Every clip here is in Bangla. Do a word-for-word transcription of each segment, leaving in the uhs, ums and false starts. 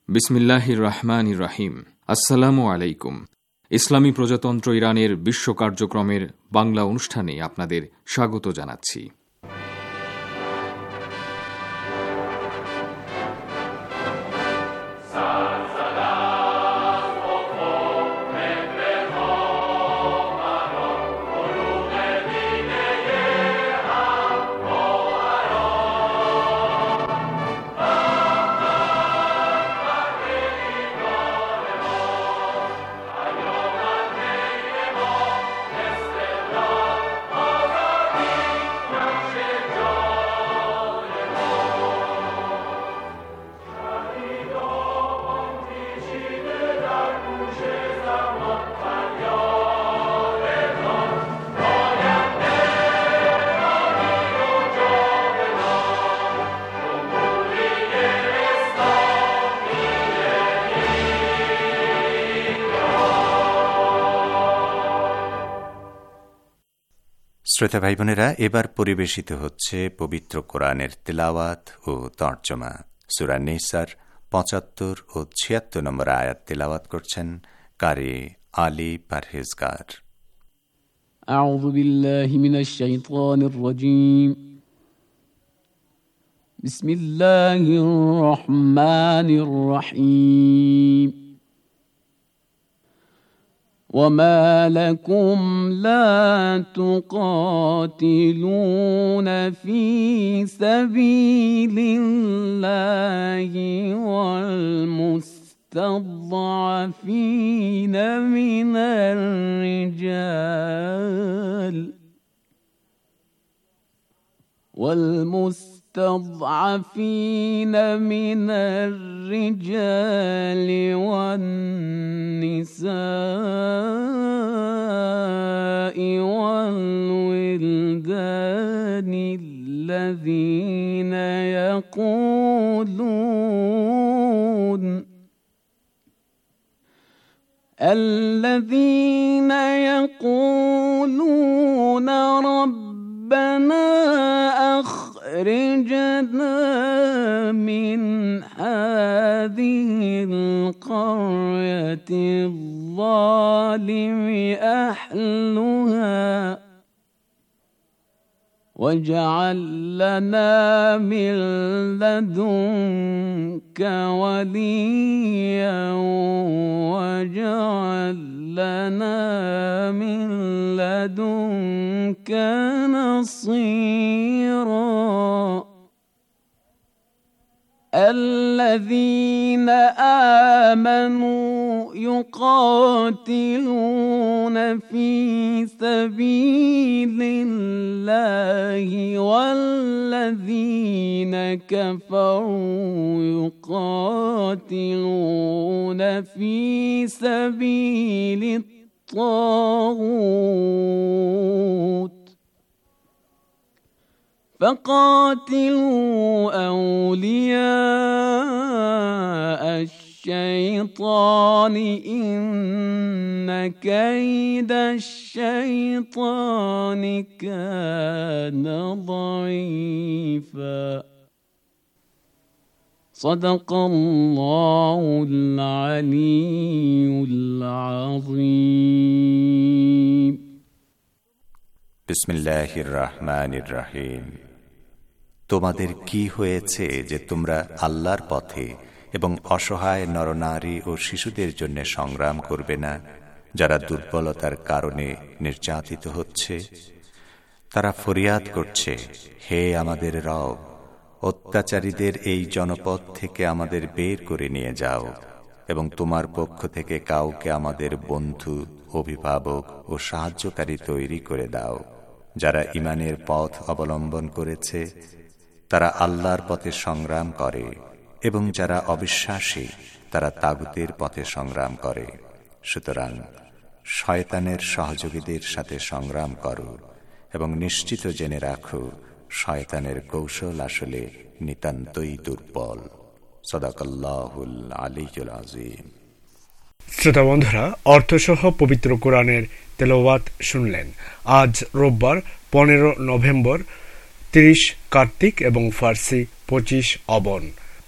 বিসমিল্লাহির রহমানির রহিম। আসসালামু আলাইকুম। ইসলামী প্রজাতন্ত্র ইরানের বিশ্ব কার্যক্রমের বাংলা অনুষ্ঠানে আপনাদের স্বাগত জানাচ্ছি। শ্রোতা ভাই বোনেরা, এবার পরিবেশিত হচ্ছে পবিত্র কোরআনের তিলাওয়াত ও তর্জমা। সূরা নিসার পঁচাত্তর ও ছিয়াত্তর নম্বর আয়াত তিলাওয়াত করছেন কারি আলী পারহেজগার। আউযু বিল্লাহি মিনাশ শাইতানির রাজীম। বিসমিল্লাহির রহমানির রহিম। وما لكم لا تقاتلون في سبيل الله والمستضعفين من الرجال والمستضعفين من الرجال والنساء والولدان الذين يقولون الذين يقولون ربنا أخرجنا من هذه القرية الظالم أهلها واجعل لنا من لدنك وليا واجعل لنا من لدنك نصيرا. الذين آمنوا يقاتلون في سبيل الله والذين كفروا يقاتلون في سبيل الطاغوت فقاتلوا أولياء الشيطان إن كيد الشيطان كان ضعيفا. صدق الله العلي العظيم. বিসমিল্লাহির রহমানির রহিম। তোমাদের কি হয়েছে যে তোমরা আল্লাহর পথে এবং অসহায় নরনারী ও শিশুদের জন্য সংগ্রাম করবে না, যারা দুর্বলতার কারণে নির্যাতিত হচ্ছে? তারা ফরিয়াদ করছে, হে আমাদের রব, অত্যাচারীদের এই জনপদ থেকে আমাদের বের করে নিয়ে যাও এবং তোমার পক্ষ থেকে কাউকে আমাদের বন্ধু, অভিভাবক ও সাহায্যকারী তৈরি করে দাও। যারা ঈমানের পথ অবলম্বন করেছে তারা আল্লাহর পথে সংগ্রাম করে, এবং যারা অবিশ্বাসী তারা তাগুতের পথে সংগ্রাম করে। সুতরাং শয়তানের সহযোগীদের সাথে সংগ্রাম করো এবং নিশ্চিত জেনে রাখো, শয়তানের কৌশল আসলে নিতান্তই দুর্বল। সাদাকাল্লাহুল আলিয়্যুল আযীম। শ্রোতা বন্ধুরা, অর্থসহ পবিত্র কোরআনের তেলাওয়াত শুনলেন। আজ রোববার পনেরো নভেম্বর, তিরিশ কার্তিক এবং ফার্সি পঁচিশ অবন।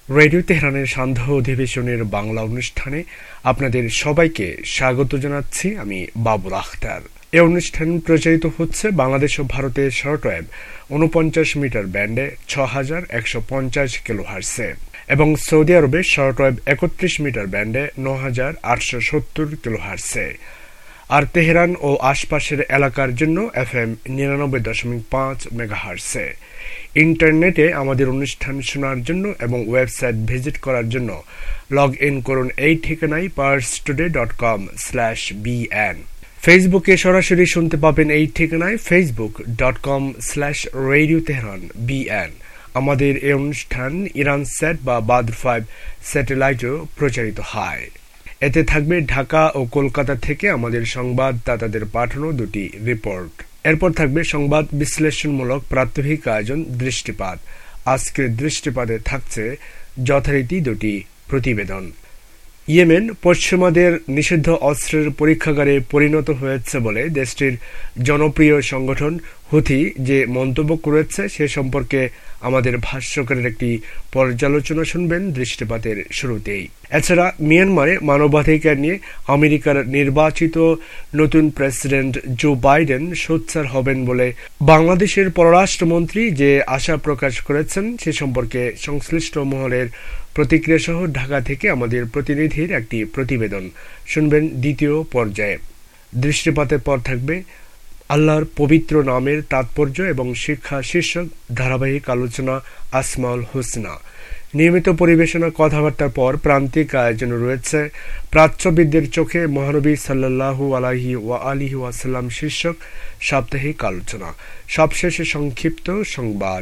রেডিও তেহরানের সান্ধ্য অধিবেশনের বাংলা অনুষ্ঠানে আপনাদের সবাইকে স্বাগত জানাচ্ছি। আমি বাবুল আখতার। এই অনুষ্ঠান প্রচারিত হচ্ছে বাংলাদেশ ও ভারতের শর্টওয়েভ উনপঞ্চাশ মিটার ব্যান্ডে ছ হাজার একশো পঞ্চাশ কিলোহার্টজে এবং সৌদি আরবে শর্টওয়েভ একত্রিশ মিটার ব্যান্ডে ন হাজার আটশো সত্তর কিলোহার্টজে, আর তেহরান ও আশপাশের এলাকার জন্য এফ এম নিরানব্বই দশমিক পাঁচ মেগাহার্টজে। ইন্টারনেটে আমাদের অনুষ্ঠান শোনার জন্য এবং ওয়েবসাইট ভিজিট করার জন্য লগ ইন করুন এই ঠিকানায় Pars Today dot com slash BN. ফেসবুকে সরাসরি শুনতে পাবেন এই ঠিকানায় Facebook dot com slash radio Tehran BN. আমাদের এই অনুষ্ঠান ইরান সেট বা বাদর ফাইভ স্যাটেলাইটেও প্রচারিত হয়। এতে থাকবে ঢাকা ও কলকাতা থেকে আমাদের সংবাদদাতাদের পাঠানো দুটি রিপোর্ট। এরপর থাকবে সংবাদ বিশ্লেষণমূলক প্রাত্যহিক আয়োজন দৃষ্টিপাত। আজকের দৃষ্টিপাতে থাকছে যথারীতি দুটি প্রতিবেদন। ইয়েমেন পশ্চিমাদের নিষিদ্ধ অস্ত্রের পরীক্ষাগারে পরিণত হয়েছে বলে দেশটির জনপ্রিয় সংগঠন হুথি যে মন্তব্য করেছে সে সম্পর্কে আমাদের ভাষ্যকারের একটি পর্যালোচনা শুনবেন দৃষ্টিপাতের শুরুতেই। এছাড়া মিয়ানমারে মানবাধিকার নিয়ে আমেরিকার নির্বাচিত নতুন প্রেসিডেন্ট জো বাইডেন সোচ্চার হবেন বলে বাংলাদেশের পররাষ্ট্রমন্ত্রী যে আশা প্রকাশ করেছেন সে সম্পর্কে সংশ্লিষ্ট মহলের প্রতিক্রিয়া সহ ঢাকা থেকে আমাদের প্রতিনিধির একটি প্রতিবেদন শুনবেন দ্বিতীয় পর্যায়ে। দৃষ্টিপাতের পর থাকবে আল্লাহর পবিত্র নামের তাৎপর্য এবং শিক্ষা শীর্ষক ধারাবাহিক আলোচনা আসমাউল হুসনা। নিয়মিত পরিবেশনা কথাবার্তার পর প্রান্তিক আয়োজন রয়েছে প্রাচ্যবিদদের চোখে মহানবী সাল্লাল্লাহু আলাইহি ওয়া আলিহি ওয়াসাল্লাম শীর্ষক সাপ্তাহিক আলোচনা। সবশেষে সংক্ষিপ্ত সংবাদ।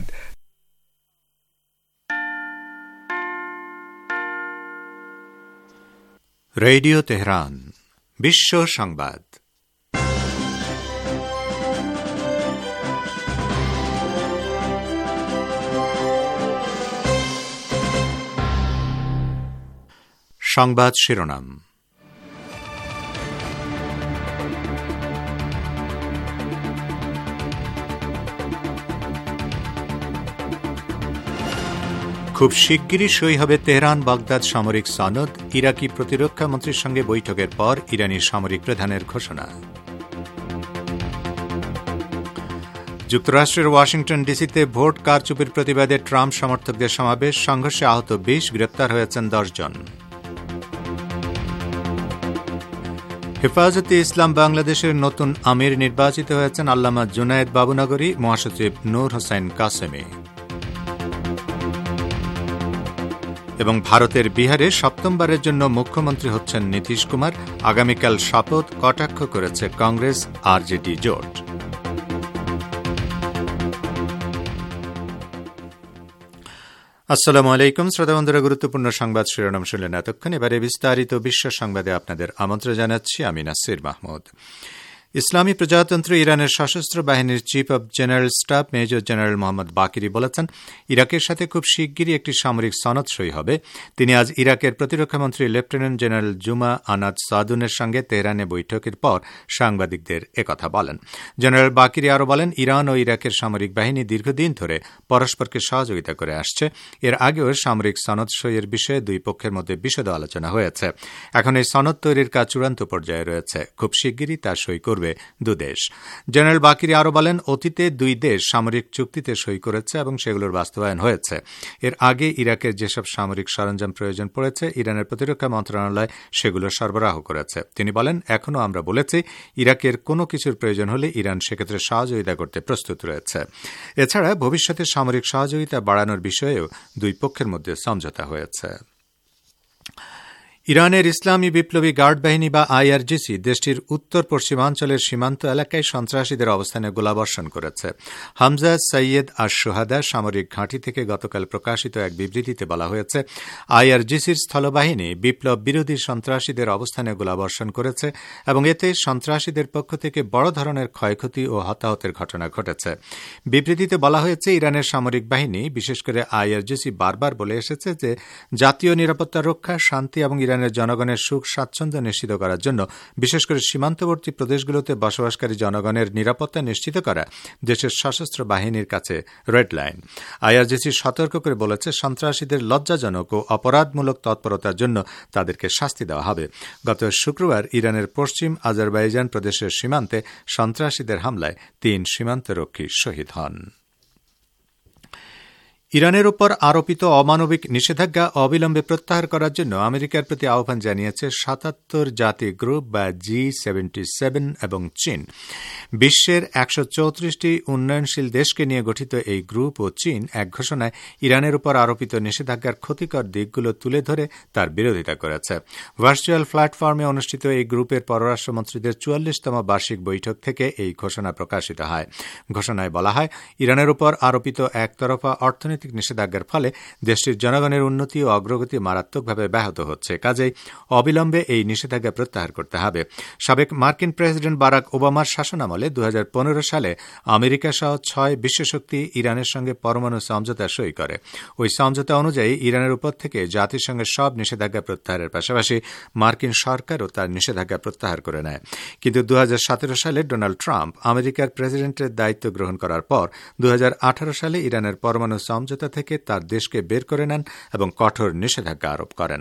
রেডিও তেহরান বিশ্ব সংবাদ। সংবাদ শিরোনাম। খুব শিগগিরই সই হবে তেহরান বাগদাদ সামরিক সনদ। ইরাকি প্রতিরক্ষা মন্ত্রীর সঙ্গে বৈঠকের পর ইরানি সামরিক প্রধানের ঘোষণা। যুক্তরাষ্ট্রের ওয়াশিংটন ডিসিতে ভোট কারচুপির প্রতিবাদে ট্রাম্প সমর্থকদের সমাবেশ, সংঘর্ষে আহত বিশ, গ্রেপ্তার হয়েছেন দশ জন। হেফাজতে ইসলাম বাংলাদেশের নতুন আমির নির্বাচিত হয়েছেন আল্লামা জুনায়েদ বাবুনগরী, মহাসচিব নূর হোসেন কাসেমি। এবং ভারতের বিহারে সপ্তমবারের জন্য মুখ্যমন্ত্রী হচ্ছেন নীতিশ কুমার। আগামীকাল শপথ, কটাক্ষ করেছে কংগ্রেস আরজেডি জোট। আসসালামু আলাইকুম শ্রোতা বন্ধুরা, গুরুত্বপূর্ণ সংবাদ শিরোনাম শুনলেন এতক্ষণ। এবারে বিস্তারিত বিশ্ব সংবাদে আপনাদের আমন্ত্রণ জানাচ্ছি আমি নাসির মাহমুদ। ইসলামী প্রজাতন্ত্র ইরানের সশস্ত্র বাহিনীর chief of general staff major general Mohammad Bagheri বলেছেন, ইরাকের সাথে খুব শিগগিরই একটি সামরিক সনদ সই হবে। তিনি আজ ইরাকের প্রতিরক্ষামন্ত্রী লেফটেন্যান্ট জেনারেল জুমা আনাদ সাদুনের সঙ্গে তেহরানে বৈঠকের পর সাংবাদিকদের একথা বলেন। জেনারেল বাকিরি আরও বলেন, ইরান ও ইরাকের সামরিক বাহিনী দীর্ঘদিন ধরে পরস্পরকে সহযোগিতা করে আসছে। এর আগেও সামরিক সনদ সইয়ের বিষয়ে দুই পক্ষের মধ্যে বিশদ আলোচনা হয়েছে। এখন এই সনদ তৈরির কাজ চূড়ান্ত পর্যায়ে রয়েছে। খুব শিগগিরই তা সই করবে দুদেশ। জেনারেল বাকিরি আরও বলেন, অতীতে দুই দেশ সামরিক চুক্তিতে সই করেছে এবং সেগুলোর বাস্তবায়ন হয়েছে। এর আগে ইরাকের যেসব সামরিক সরঞ্জাম প্রয়োজন পড়েছে ইরানের প্রতিরক্ষা মন্ত্রণালয় সেগুলো সরবরাহ করেছে। তিনি বলেন, এখনও আমরা বলেছি ইরাকের কোনো কিছুর প্রয়োজন হলে ইরান সেক্ষেত্রে সহযোগিতা করতে প্রস্তুত রয়েছে। এছাড়া ভবিষ্যতে সামরিক সহযোগিতা বাড়ানোর বিষয়েও দুই পক্ষের মধ্যে সমঝোতা হয়েছে। ইরানের ইসলামী বিপ্লবী গার্ড বাহিনী বা আইআরজিসি দেশটির উত্তর পশ্চিমাঞ্চলের সীমান্ত এলাকায় সন্ত্রাসীদের অবস্থানে গোলাবর্ষণ করেছে। হামজা সৈয়দ আর সোহাদা সামরিক ঘাঁটি থেকে গতকাল প্রকাশিত এক বিবৃতিতে বলা হয়েছে, আইআরজিসির স্থলবাহিনী বিপ্লব বিরোধী সন্ত্রাসীদের অবস্থানে গোলাবর্ষণ করেছে এবং এতে সন্ত্রাসীদের পক্ষ থেকে বড় ধরনের ক্ষয়ক্ষতি ও হতাহতের ঘটনা ঘটেছে। বিবৃতিতে বলা হয়েছে, ইরানের সামরিক বাহিনী বিশেষ করে আইআরজিসি বারবার বলে এসেছে যে জাতীয় নিরাপত্তা রক্ষা, শান্তি এবং ইরান ইরানের জনগণের সুখ স্বাচ্ছন্দ্য নিশ্চিত করার জন্য বিশেষ করে সীমান্তবর্তী প্রদেশগুলোতে বসবাসকারী জনগণের নিরাপত্তা নিশ্চিত করা দেশের সশস্ত্র বাহিনীর কাছে রেড লাইন। আইআরজিসি সতর্ক করে বলেছে, সন্ত্রাসীদের লজ্জাজনক ও অপরাধমূলক তৎপরতার জন্য তাদেরকে শাস্তি দেওয়া হবে। গত শুক্রবার ইরানের পশ্চিম আজারবাইজান প্রদেশের সীমান্তে সন্ত্রাসীদের হামলায় তিন সীমান্তরক্ষী শহীদ হন। ইরানের উপর আরোপিত অমানবিক নিষেধাজ্ঞা অবিলম্বে প্রত্যাহার করার জন্য আমেরিকার প্রতি আহ্বান জানিয়েছে সাতাত্তর জাতি গ্রুপ বা জি সেভেন্টি সেভেন এবং চীন। বিশ্বের একশো চৌত্রিশটি উন্নয়নশীল দেশকে নিয়ে গঠিত এই গ্রুপ ও চীন এক ঘোষণায় ইরানের উপর আরোপিত নিষেধাজ্ঞার ক্ষতিকর দিকগুলো তুলে ধরে তার বিরোধিতা করেছে। ভার্চুয়াল প্ল্যাটফর্মে অনুষ্ঠিত এই গ্রুপের পররাষ্ট্রমন্ত্রীদের চুয়াল্লিশতম বার্ষিক বৈঠক থেকে এই ঘোষণা প্রকাশিত হয়। ঘোষণায় বলা হয়, ইরানের উপর আরোপিত একতরফা অর্থনৈতিক নিষেধাজ্ঞার ফলে দেশটির জনগণের উন্নতি ও অগ্রগতি মারাত্মকভাবে ব্যাহত হচ্ছে। কাজেই অবিলম্বে এই নিষেধাজ্ঞা প্রত্যাহার করতে হবে। সাবেক মার্কিন প্রেসিডেন্ট বারাক ওবামার শাসনামলে দু হাজার পনেরো সালে আমেরিকা সহ ছয় বিশ্বশক্তি ইরানের সঙ্গে পরমাণু সমঝোতা সই করে। ওই সমঝোতা অনুযায়ী ইরানের উপর থেকে জাতিসংঘের সব নিষেধাজ্ঞা প্রত্যাহারের পাশাপাশি মার্কিন সরকারও তার নিষেধাজ্ঞা প্রত্যাহার করে নেয়। কিন্তু দু হাজার সতেরো সালে ডোনাল্ড ট্রাম্প আমেরিকার প্রেসিডেন্টের দায়িত্ব গ্রহণ করার পর দু হাজার আঠারো সালে ইরানের পরমাণু সমঝোতা থেকে তার দেশকে বের করে নেন এবং কঠোর নিষেধাজ্ঞা আরোপ করেন।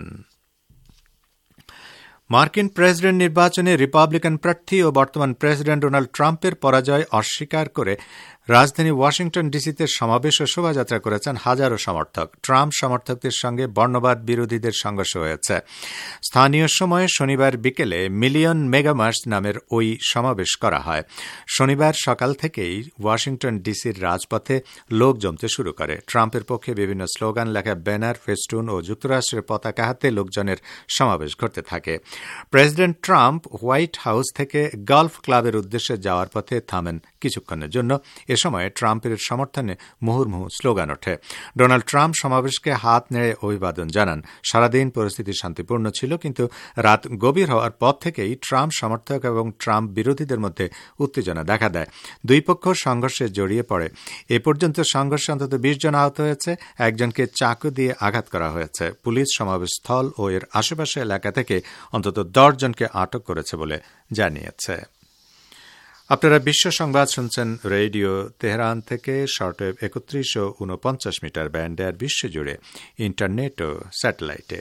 মার্কিন প্রেসিডেন্ট নির্বাচনে রিপাবলিকান প্রার্থী ও বর্তমান প্রেসিডেন্ট ডোনাল্ড ট্রাম্পের পরাজয় অস্বীকার করে রাজধানী ওয়াশিংটন ডিসিতে সমাবেশ ও শোভাযাত্রা করেছেন হাজারো সমর্থক। ট্রাম্প সমর্থকদের সঙ্গে বর্ণবাদ বিরোধীদের সংঘর্ষ হয়েছে। স্থানীয় সময়ে শনিবার বিকেলে মিলিয়ন মেগামার্চ নামের ওই সমাবেশ করা হয়। শনিবার সকাল থেকেই ওয়াশিংটন ডিসির রাজপথে লোক জমতে শুরু করে। ট্রাম্পের পক্ষে বিভিন্ন স্লোগান লেখা ব্যানার, ফেস্টুন ও যুক্তরাষ্ট্রের পতাকা হাতে লোকজনের সমাবেশ ঘটতে থাকে। প্রেসিডেন্ট ট্রাম্প হোয়াইট হাউস থেকে গলফ ক্লাবের উদ্দেশ্যে যাওয়ার পথে থামেন কিছুক্ষণের জন্য। এ সময় ট্রাম্পের সমর্থনে মুহুর্মুহু স্লোগান ওঠে। ডোনাল্ড ট্রাম্প সমাবেশকে হাত নেড়ে অভিবাদন জানান। সারাদিন পরিস্থিতি শান্তিপূর্ণ ছিল, কিন্তু রাত গভীর হওয়ার পর থেকেই ট্রাম্প সমর্থক এবং ট্রাম্প বিরোধীদের মধ্যে উত্তেজনা দেখা দেয়। দুই পক্ষ সংঘর্ষে জড়িয়ে পড়ে। এ পর্যন্ত সংঘর্ষে অন্তত বিশ জন আহত হয়েছে, একজনকে চাকু দিয়ে আঘাত করা হয়েছে। পুলিশ সমাবেশ স্থল ও এর আশেপাশে এলাকা থেকে অন্তত দশ জনকে আটক করেছে বলে জানিয়েছে। আপনারা বিশ্ব সংবাদ শুনছেন রেডিও তেহরান থেকে শর্টওয়েভ একত্রিশ ও উনপঞ্চাশ মিটার ব্যান্ডে আর বিশ্বজুড়ে ইন্টারনেট ও স্যাটেলাইটে।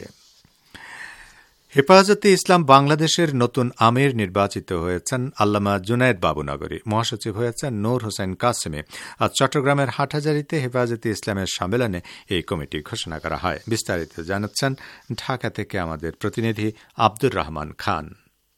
হেফাজতে ইসলাম বাংলাদেশের নতুন আমির নির্বাচিত হয়েছেন আল্লামা জুনায়েদ বাবুনগরী। মহাসচিব হয়েছেন নূর হোসেন কাসেমি। আজ চট্টগ্রামের হাটহাজারীতে হেফাজতে ইসলামের সম্মেলনে এই কমিটি ঘোষণা করা হয়। বিস্তারিত জানাচ্ছেন ঢাকা থেকে আমাদের প্রতিনিধি আব্দুর রহমান খান।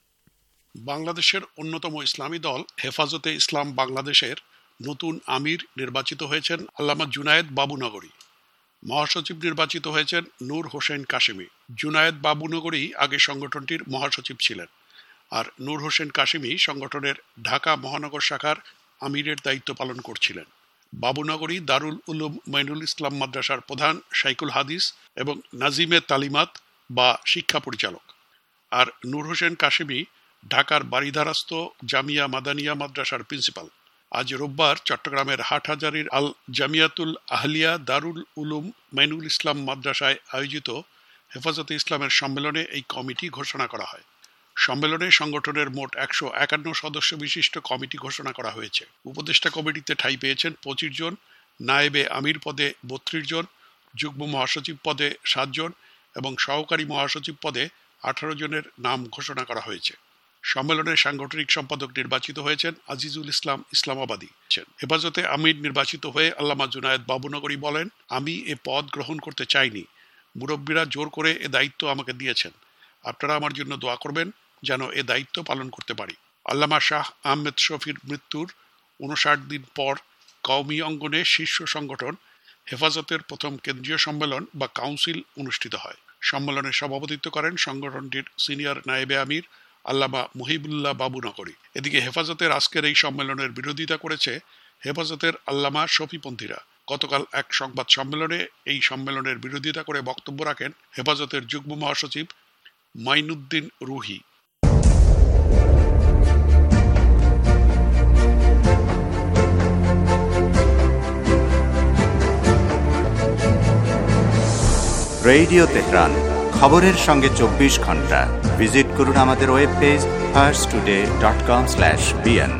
বাংলাদেশের অন্যতম ইসলামী দল হেফাজতে ইসলাম বাংলাদেশের নতুন আমির নির্বাচিত হয়েছেন আল্লামা জুনায়েদ বাবুনগরী। মহাসচিব নির্বাচিত হয়েছেন নূর হোসেন কাশেমি। জুনায়েদ বাবুনগরী আগে সংগঠনটির মহাসচিব ছিলেন, আর নূর হোসেন কাশেমি সংগঠনের ঢাকা মহানগর শাখার আমিরের দায়িত্ব পালন করছিলেন। বাবুনগরী দারুল উলুম মাইনুল ইসলাম মাদ্রাসার প্রধান শাইকুল হাদিস এবং নাজিমে তালিমাত বা শিক্ষা পরিচালক, আর নূর হোসেন কাশেমি ঢাকার বারিধারাস্থ জামিয়া মাদানিয়া মাদ্রাসার প্রিন্সিপাল। আজ রোববার চট্টগ্রামের হাটহাজারীর আল জামিয়াতুল আহলিয়া দারুল উলুম মাইনুল ইসলাম মাদ্রাসায় আয়োজিত হেফাজতে ইসলামের সম্মেলনে এই কমিটি ঘোষণা করা হয়। সম্মেলনে সংগঠনের মোট একশো একান্ন সদস্য বিশিষ্ট কমিটি ঘোষণা করা হয়েছে। উপদেষ্টা কমিটিতে ঠাঁই পেয়েছেন পঁচিশ জন, নায়েবে আমির পদে বত্রিশ জন, যুগ্ম মহাসচিব পদে সাত জন এবং সহকারী মহাসচিব পদে আঠারো জনের নাম ঘোষণা করা হয়েছে। সম্মেলনের সাংগঠনিক সম্পাদক নির্বাচিত হয়েছেন আজিজুল ইসলাম ইসলামাবাদী। হেফাজতে আমির নির্বাচিত হয়ে আল্লামা জুনায়েদ বাবুনগরী বলেন, আমি এ পদ গ্রহণ করতে চাইনি, মুরব্বীরা জোর করে এ দায়িত্ব আমাকে দিয়েছেন। আপনারা আমার জন্য দোয়া করবেন যেন এ দায়িত্ব পালন করতে পারি। আল্লামা শাহ আহমেদ শফির মৃত্যুর উনষাট দিন পর কওমি অঙ্গনে শীর্ষ সংগঠন হেফাজতের প্রথম কেন্দ্রীয় সম্মেলন বা কাউন্সিল অনুষ্ঠিত হয়। সম্মেলনে সভাপতিত্ব করেন সংগঠনটির সিনিয়র নায়েবে আমির আল্লামা মুহিবুল্লাহ বাবুনগরী। এদিকে হেফাজতের আজকের এই সম্মেলনের বিরোধিতা করেছে হেফাজতের আল্লামা শফিপন্থীরা। গতকাল এক সংবাদ সম্মেলনে এই সম্মেলনের বিরোধিতা করে বক্তব্য রাখেন হেফাজতের যুগ্ম মহাসচিব মাইনুদ্দিন রুহি। রেডিও তেহরান, খবরের সঙ্গে চব্বিশ ঘন্টা ভিজিট করুন আমাদের web page first today dot com slash BN.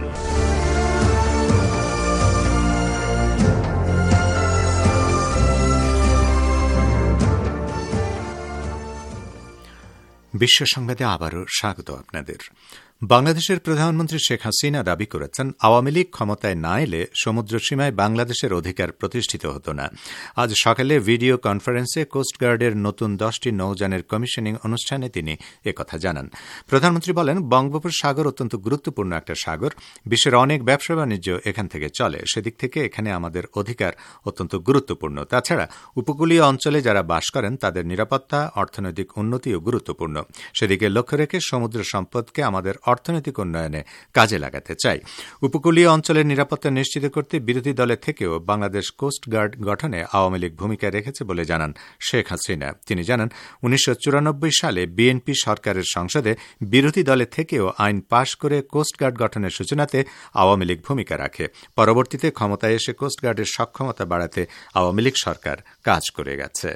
বিশ্ব সংবাদে আবারও স্বাগত আপনাদের। বাংলাদেশের প্রধানমন্ত্রী শেখ হাসিনা দাবি করেছেন, আওয়ামী লীগ ক্ষমতায় না এলে সমুদ্র সীমায় বাংলাদেশের অধিকার প্রতিষ্ঠিত হতো না। আজ সকালে ভিডিও কনফারেন্সে কোস্টগার্ডের নতুন দশটি নৌযানের কমিশনিং অনুষ্ঠানে তিনি একথা জানান। প্রধানমন্ত্রী বলেন, বঙ্গোপসাগর অত্যন্ত গুরুত্বপূর্ণ একটা সাগর। বিশ্বের অনেক ব্যবসা বাণিজ্য এখান থেকে চলে। সেদিক থেকে এখানে আমাদের অধিকার অত্যন্ত গুরুত্বপূর্ণ। তাছাড়া উপকূলীয় অঞ্চলে যারা বাস করেন তাদের নিরাপত্তা, অর্থনৈতিক উন্নতিও গুরুত্বপূর্ণ। সেদিকে লক্ষ্য রেখে সমুদ্র সম্পদকে আমাদের অর্থনৈতিক উন্নয়নে কাজে লাগাতে চাই। উপকূলীয় অঞ্চলের নিরাপত্তা নিশ্চিত করতে বিরোধী দলের থেকেও বাংলাদেশ কোস্টগার্ড গঠনে আওয়ামী লীগ ভূমিকা রেখেছে বলে জানান শেখ হাসিনা। তিনি জানান, উনিশশো চুরানব্বই সালে বিএনপি সরকারের সংসদে বিরোধী দলের থেকেও আইন পাশ করে কোস্টগার্ড গঠনের সূচনাতে আওয়ামী লীগ ভূমিকা রাখে। পরবর্তীতে ক্ষমতায় এসে কোস্টগার্ডের সক্ষমতা বাড়াতে আওয়ামী লীগ সরকার কাজ করে গেছে।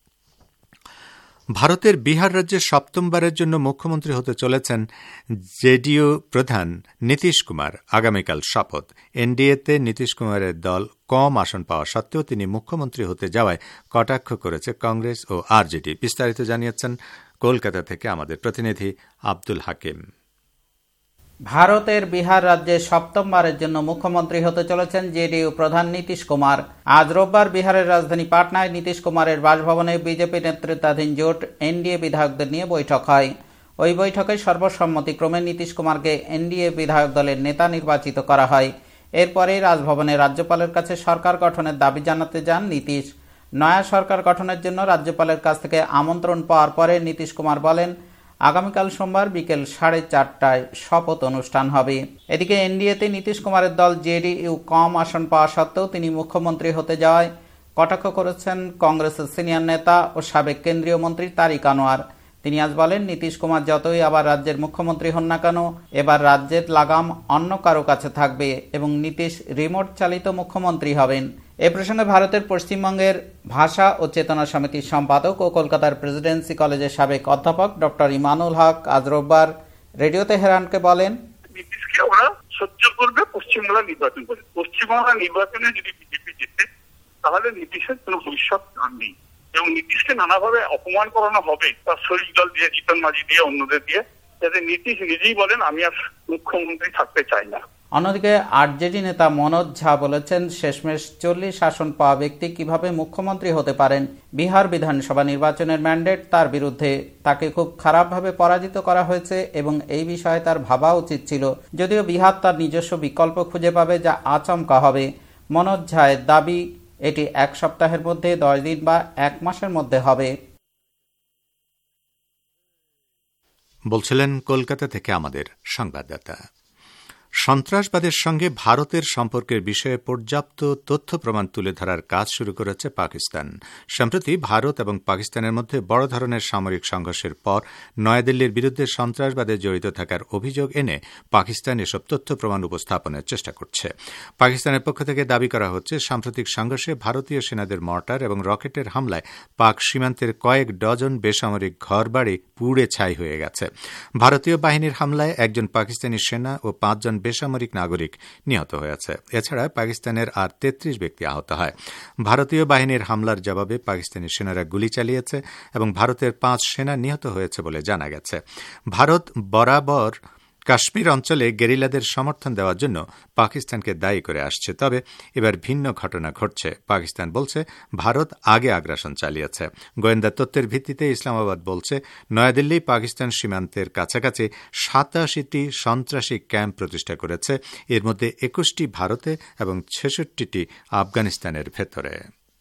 ভারতের বিহার রাজ্যে সপ্তমবারের জন্য মুখ্যমন্ত্রী হতে চলেছেন জেডিইউ প্রধান নীতিশ কুমার। আগামীকাল শপথ। এনডিএতে নীতিশ কুমারের দল কম আসন পাওয়া সত্ত্বেও তিনি মুখ্যমন্ত্রী হতে যাওয়ায় কটাক্ষ করেছে কংগ্রেস ও আরজেডি। বিস্তারিত জানিয়েছেন কলকাতা থেকে আমাদের প্রতিনিধি আব্দুল হাকিম। ভারতের বিহার রাজ্যে সপ্তমবারের জন্য মুখ্যমন্ত্রী হতে চলেছেন জেডিইউ প্রধান নীতিশ কুমার। আজ রোববার বিহারের রাজধানী পাটনায় নীতিশ কুমারের বাসভবনে বিজেপি নেতৃত্বাধীন জোট এনডিএ বিধায়কদের নিয়ে বৈঠক হয়। ওই বৈঠকে সর্বসম্মতিক্রমে নীতিশ কুমারকে এনডিএ বিধায়ক দলের নেতা নির্বাচিত করা হয়। এরপরে রাজভবনে রাজ্যপালের কাছে সরকার গঠনের দাবি জানাতে যান নীতিশ। নয়া সরকার গঠনের জন্য রাজ্যপালের কাছ থেকে আমন্ত্রণ পাওয়ার পরে নীতিশ কুমার বলেন, আগামীকাল সোমবার বিকেল সাড়ে চারটায় শপথ অনুষ্ঠান হবে। এদিকে এনডিএতে নীতিশ কুমারের দল জেডিইউ কম আসন পাওয়া সত্ত্বেও তিনি মুখ্যমন্ত্রী হতে যাওয়ায় কটাক্ষ করেছেন কংগ্রেসের সিনিয়র নেতা ও সাবেক কেন্দ্রীয় মন্ত্রী তারিক আনোয়ার। তিনি আজ বলেন, নীতিশ কুমার যতই আবার রাজ্যের মুখ্যমন্ত্রী হন না কেন, এবার রাজ্যের লাগাম অন্য কারো কাছে থাকবে এবং নীতিশ রিমোট চালিত মুখ্যমন্ত্রী হবেন। এ প্রসঙ্গে ভারতের পশ্চিমবঙ্গের ভাষা ও চেতনা সমিতির সম্পাদক ও কলকাতার প্রেসিডেন্সি কলেজের সাবেক অধ্যাপক ডক্টর ইমানুল হক আজ রোববার রেডিও তেহরানকে বলেন, নীতিশকে ওরা সহ্য করবে পশ্চিমবাংলা নির্বাচন করে। পশ্চিমবাংলা নির্বাচনে যদি বিজেপি জিতে তাহলে নীতিশের কোনো ভবিষ্যৎ নেই এবং নীতিশকে নানাভাবে অপমান করানো হবে তার শরীর দল দিয়ে, জিতন মাঝি দিয়ে, অন্যদের দিয়ে, যাতে নীতিশ নিজেই বলেন আমি আর মুখ্যমন্ত্রী থাকতে চাই না। অন্যদিকে আরজেডি নেতা মনোজ ঝা বলেছেন, শেষমেশ চল্লিশ আসন পাওয়া ব্যক্তি কিভাবে মুখ্যমন্ত্রী হতে পারেন? বিহার বিধানসভা নির্বাচনের ম্যান্ডেট তার বিরুদ্ধে। তাকে খুব খারাপভাবে পরাজিত করা হয়েছে এবং এই বিষয়ে তার ভাবা উচিত ছিল। যদিও বিহার তার নিজস্ব বিকল্প খুঁজে পাবে যা আচমকা হবে। মনোজ ঝায়ের দাবি, এটি এক সপ্তাহের মধ্যে, দশ দিন বা এক মাসের মধ্যে হবে। বলছিলেন কলকাতা থেকে আমাদের সংবাদদাতা। সন্ত্রাসবাদের সঙ্গে ভারতের সম্পর্কের বিষয়ে পর্যাপ্ত তথ্য প্রমাণ তুলে ধরার কাজ শুরু করেছে পাকিস্তান। সম্প্রতি ভারত এবং পাকিস্তানের মধ্যে বড় ধরনের সামরিক সংঘর্ষের পর নয়াদিল্লির বিরুদ্ধে সন্ত্রাসবাদে জড়িত থাকার অভিযোগ এনে পাকিস্তান এসব তথ্য প্রমাণ উপস্থাপনের চেষ্টা করছে। পাকিস্তানের পক্ষ থেকে দাবি করা হচ্ছে, সাম্প্রতিক সংঘর্ষে ভারতীয় সেনাদের মর্টার এবং রকেটের হামলায় পাক সীমান্তের কয়েক ডজন বেসামরিক ঘরবাড়ি পুড়ে ছাই হয়ে গেছে। ভারতীয় বাহিনীর হামলায় একজন পাকিস্তানি সেনা ও পাঁচজন বেসামরিক নাগরিক নিহত হয়েছে। এছাড়া পাকিস্তানের আর তেত্রিশ ব্যক্তি আহত হয়। ভারতীয় বাহিনীর হামলার জবাবে পাকিস্তানি সেনারা গুলি চালিয়েছে এবং ভারতের পাঁচ সেনা নিহত হয়েছে বলে জানা গেছে। ভারত বরাবর কাশ্মীর অঞ্চলে গেরিলাদের সমর্থন দেওয়ার জন্য পাকিস্তানকে দায়ী করে আসছে। তবে এবার ভিন্ন ঘটনা ঘটছে। পাকিস্তান বলছে ভারত আগে আগ্রাসন চালিয়েছে। গোয়েন্দা তথ্যের ভিত্তিতে ইসলামাবাদ বলছে, নয়াদিল্লি পাকিস্তান সীমান্তের কাছাকাছি সাতাশিটি সন্ত্রাসী ক্যাম্প প্রতিষ্ঠা করেছে। এর মধ্যে একুশটি ভারতে এবং ছেষট্টিটি আফগানিস্তানের ভেতরে।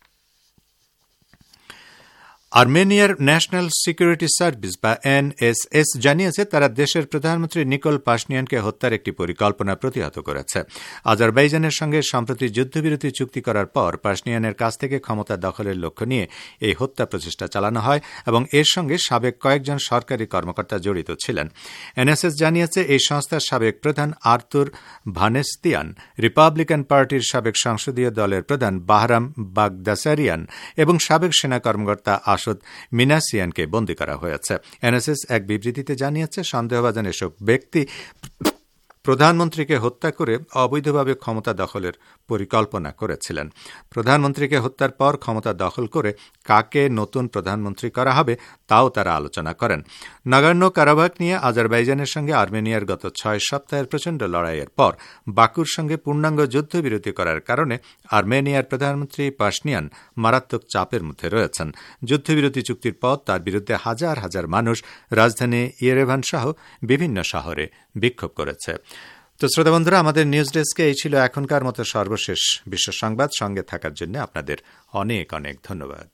আর্মেনিয়ার ন্যাশনাল সিকিউরিটি সার্ভিস বা এনএসএস জানিয়েছে তারা দেশের প্রধানমন্ত্রী নিকোল পাশনিয়ানকে হত্যার একটি পরিকল্পনা প্রতিহত করেছে। আজারবাইজানের সঙ্গে সম্প্রতি যুদ্ধবিরতি চুক্তি করার পর পাশনিয়ানের কাছ থেকে ক্ষমতা দখলের লক্ষ্য নিয়ে এই হত্যা প্রচেষ্টা চালানো হয় এবং এর সঙ্গে সাবেক কয়েকজন সরকারি কর্মকর্তা জড়িত ছিলেন। এনএসএস জানিয়েছে এই সংস্থার সাবেক প্রধান আর্তুর ভানেস্তিয়ান, রিপাবলিকান পার্টির সাবেক সংসদীয় দলের প্রধান বাহরাম বাগদাসারিয়ান এবং সাবেক সেনা কর্মকর্তা মাসুদ মিনাসিয়ানকে বন্দী করা হয়েছে। এনএসএস এক বিবৃতিতে জানিয়েছে, সন্দেহভাজন এসব ব্যক্তি প্রধানমন্ত্রীকে হত্যা করে অবৈধভাবে ক্ষমতা দখলের পরিকল্পনা করেছিলেন। প্রধানমন্ত্রীকে হত্যার পর ক্ষমতা দখল করে কাকে নতুন প্রধানমন্ত্রী করা হবে তাও তারা আলোচনা করেন। নাগর্নো কারাবাখ নিয়ে আজারবাইজানের সঙ্গে আর্মেনিয়ার গত ছয় সপ্তাহের প্রচণ্ড লড়াইয়ের পর বাকুর সঙ্গে পূর্ণাঙ্গ যুদ্ধবিরতি করার কারণে আর্মেনিয়ার প্রধানমন্ত্রী পাশনিয়ান মারাত্মক চাপের মধ্যে রয়েছেন। যুদ্ধবিরতি চুক্তির পর তার বিরুদ্ধে হাজার হাজার মানুষ রাজধানী ইয়েরেভান সহ বিভিন্ন শহরে বিক্ষোভ করেছে। তো শ্রোতা বন্ধুরা, আমাদের নিউজ ডেস্কে এই ছিল এখনকার মতো সর্বশেষ বিশ্ব সংবাদ। সঙ্গে থাকার জন্য আপনাদের অনেক অনেক ধন্যবাদ।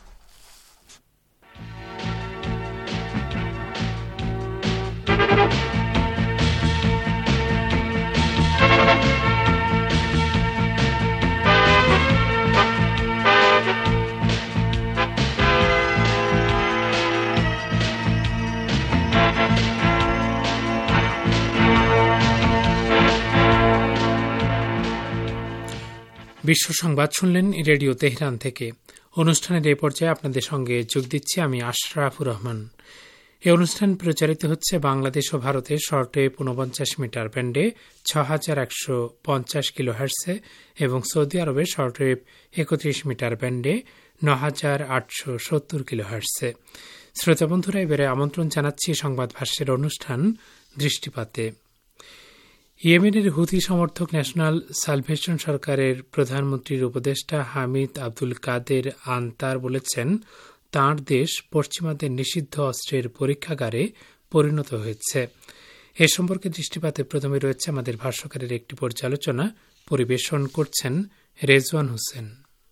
বিশ্ব সংবাদ শুনলেন রেডিও তেহরান থেকে। অনুষ্ঠানের এই পর্যায়ে আপনাদের সঙ্গে যোগ দিচ্ছি আমি আশরাফুর রহমান। এই অনুষ্ঠান প্রচারিত হচ্ছে বাংলাদেশ ও ভারতের শর্টওয়েভ ঊনপঞ্চাশ মিটার ব্যান্ডে ছ হাজার একশো পঞ্চাশ কিলো হার্টসে এবং সৌদি আরবের শর্টওয়েভ একত্রিশ মিটার ব্যান্ডে ন হাজার আটশো সত্তর কিলো হার্টসে। শ্রোতা বন্ধুরা, এবারে আমন্ত্রণ জানাচ্ছি সংবাদ ভাষ্যের অনুষ্ঠান দৃষ্টিপাতে। ইয়েমেনের হুথি সমর্থক ন্যাশনাল সালভেশন সরকারের প্রধানমন্ত্রীর উপদেষ্টা হামিদ আব্দুল কাদের আনতার বলেছেন, তাঁর দেশ পশ্চিমাদের নিষিদ্ধ অস্ত্রের পরীক্ষাগারে পরিণত হয়েছে। এ সম্পর্কে দৃষ্টিপাতে প্রথমে রয়েছে আমাদের ভাষ্যকারের একটি পর্যালোচনা, পরিবেশন করছেন রেজওয়ান হোসেন।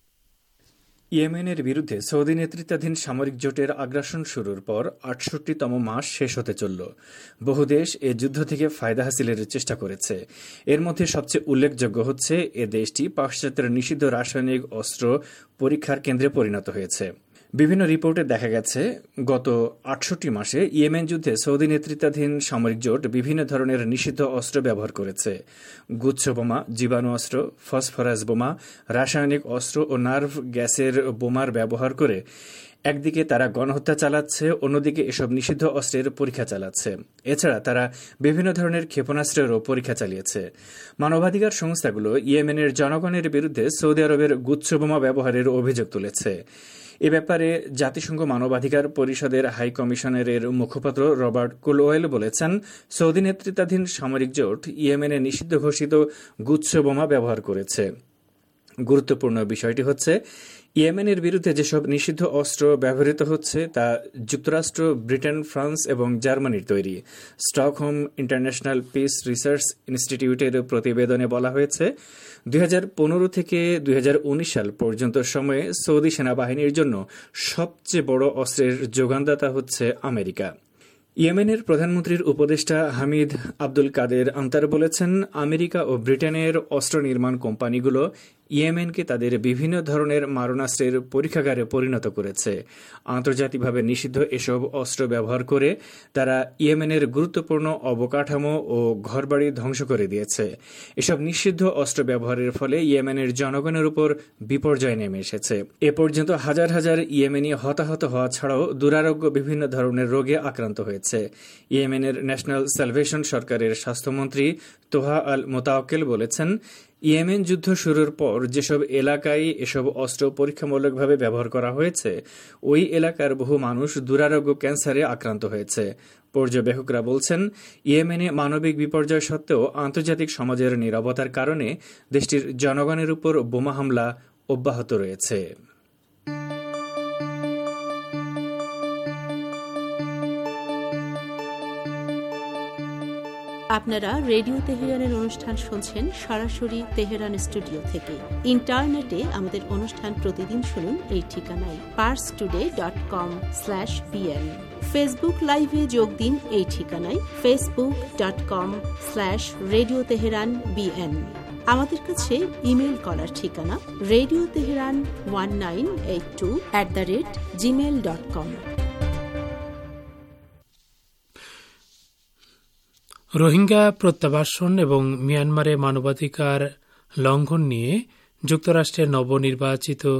ইয়েমেনের বিরুদ্ধে সৌদি নেতৃত্বাধীন সামরিক জোটের আগ্রাসন শুরুর পর আটষট্টিতম মাস শেষ হতে চলল। বহু দেশ এ যুদ্ধ থেকে ফায়দা হাসিলের চেষ্টা করেছে। এর মধ্যে সবচেয়ে উল্লেখযোগ্য হচ্ছে এ দেশটি পাশ্চাত্যের নিষিদ্ধ রাসায়নিক অস্ত্র পরীক্ষার কেন্দ্রে পরিণত হয়েছে। বিভিন্ন রিপোর্টে দেখা গেছে, গত আটষট্টি মাসে ইয়েমেন যুদ্ধে সৌদি নেতৃত্বাধীন সামরিক জোট বিভিন্ন ধরনের নিষিদ্ধ অস্ত্র ব্যবহার করেছে। গুচ্ছ বোমা, জীবাণু অস্ত্র, ফসফরাস বোমা, রাসায়নিক অস্ত্র ও নার্ভ গ্যাসের বোমার ব্যবহার করে একদিকে তারা গণহত্যা চালাচ্ছে, অন্যদিকে এসব নিষিদ্ধ অস্ত্রের পরীক্ষা চালাচ্ছে। এছাড়া তারা বিভিন্ন ধরনের ক্ষেপণাস্ত্রেরও পরীক্ষা চালিয়েছে। মানবাধিকার সংস্থাগুলো ইয়েমেনের জনগণের বিরুদ্ধে সৌদি আরবের গুচ্ছ বোমা ব্যবহারের অভিযোগ তুলেছে। এ ব্যাপারে জাতিসংঘ মানবাধিকার পরিষদের হাই কমিশনারের মুখপাত্র রবার্ট কুলওয়েল বলেছেন, সৌদি নেতৃত্বাধীন সামরিক জোট ইয়েমেনে নিষিদ্ধ ঘোষিত গুচ্ছ বোমা ব্যবহার করেছে। গুরুত্বপূর্ণ বিষয়টি হচ্ছে, ইয়েমেনের বিরুদ্ধে যেসব নিষিদ্ধ অস্ত্র ব্যবহৃত হচ্ছে তা যুক্তরাষ্ট্র, ব্রিটেন, ফ্রান্স এবং জার্মানির তৈরি। স্টকহোম ইন্টারন্যাশনাল পিস রিসার্চ ইনস্টিটিউটের প্রতিবেদনে বলা হয়েছে, দুই হাজার পনেরো থেকে দুই হাজার উনিশ সাল পর্যন্ত সময়ে সৌদি সেনাবাহিনীর জন্য সবচেয়ে বড় অস্ত্রের যোগানদাতা হচ্ছে আমেরিকা। ইয়েমেনের প্রধানমন্ত্রীর উপদেষ্টা হামিদ আব্দুল কাদের আনতার বলেছেন, আমেরিকা ও ব্রিটেনের অস্ত্র নির্মাণ কোম্পানিগুলো ইয়েমেনকে তাদের বিভিন্ন ধরনের মারণাস্ত্রের পরীক্ষাগারে পরিণত করেছে। আন্তর্জাতিকভাবে নিষিদ্ধ এসব অস্ত্র ব্যবহার করে তারা ইয়েমেনের গুরুত্বপূর্ণ অবকাঠামো ও ঘরবাড়ি ধ্বংস করে দিয়েছে। এসব নিষিদ্ধ অস্ত্র ব্যবহারের ফলে ইয়েমেনের জনগণের উপর বিপর্যয় নেমে এসেছে। এ পর্যন্ত হাজার হাজার ইয়েমেনি হতাহত হওয়া ছাড়াও দুরারোগ্য বিভিন্ন ধরনের রোগে আক্রান্ত হয়েছে। ইয়েমেনের ন্যাশনাল সালভেশন সরকারের স্বাস্থ্যমন্ত্রী তোহা আল মোতাওয়াক্কেল বলেছেন, ইয়েমেন যুদ্ধ শুরুর পর যেসব এলাকায় এসব অস্ত্র পরীক্ষামূলকভাবে ব্যবহার করা হয়েছে, ওই এলাকার বহু মানুষ দুরারোগ্য ক্যান্সারে আক্রান্ত হয়েছে। পর্যবেক্ষকরা বলছেন, ইয়েমেনে মানবিক বিপর্যয় সত্ত্বেও আন্তর্জাতিক সমাজের নীরবতার কারণে দেশটির জনগণের উপর বোমা হামলা অব্যাহত রয়েছে। আপনারা রেডিও তেহরানের অনুষ্ঠান শুনছেন সরাসরি তেহরান স্টুডিও থেকে। ইন্টারনেটে আমাদের অনুষ্ঠান প্রতিদিন শুনুন এই ঠিকানায় Pars Today dot com slash BN. Facebook লাইভে যোগ দিন এই ঠিকানায় Facebook dot com slash radio Tehran BN. আমাদের কাছে ইমেল করার ঠিকানা radio Tehran one nine eight two at the rate Gmail dot com. Rohingya প্রত্যাবাসন এবং মিয়ানমারে মানবাধিকার লঙ্ঘন নিয়ে যুক্তরাষ্ট্রের নবনির্বাচিত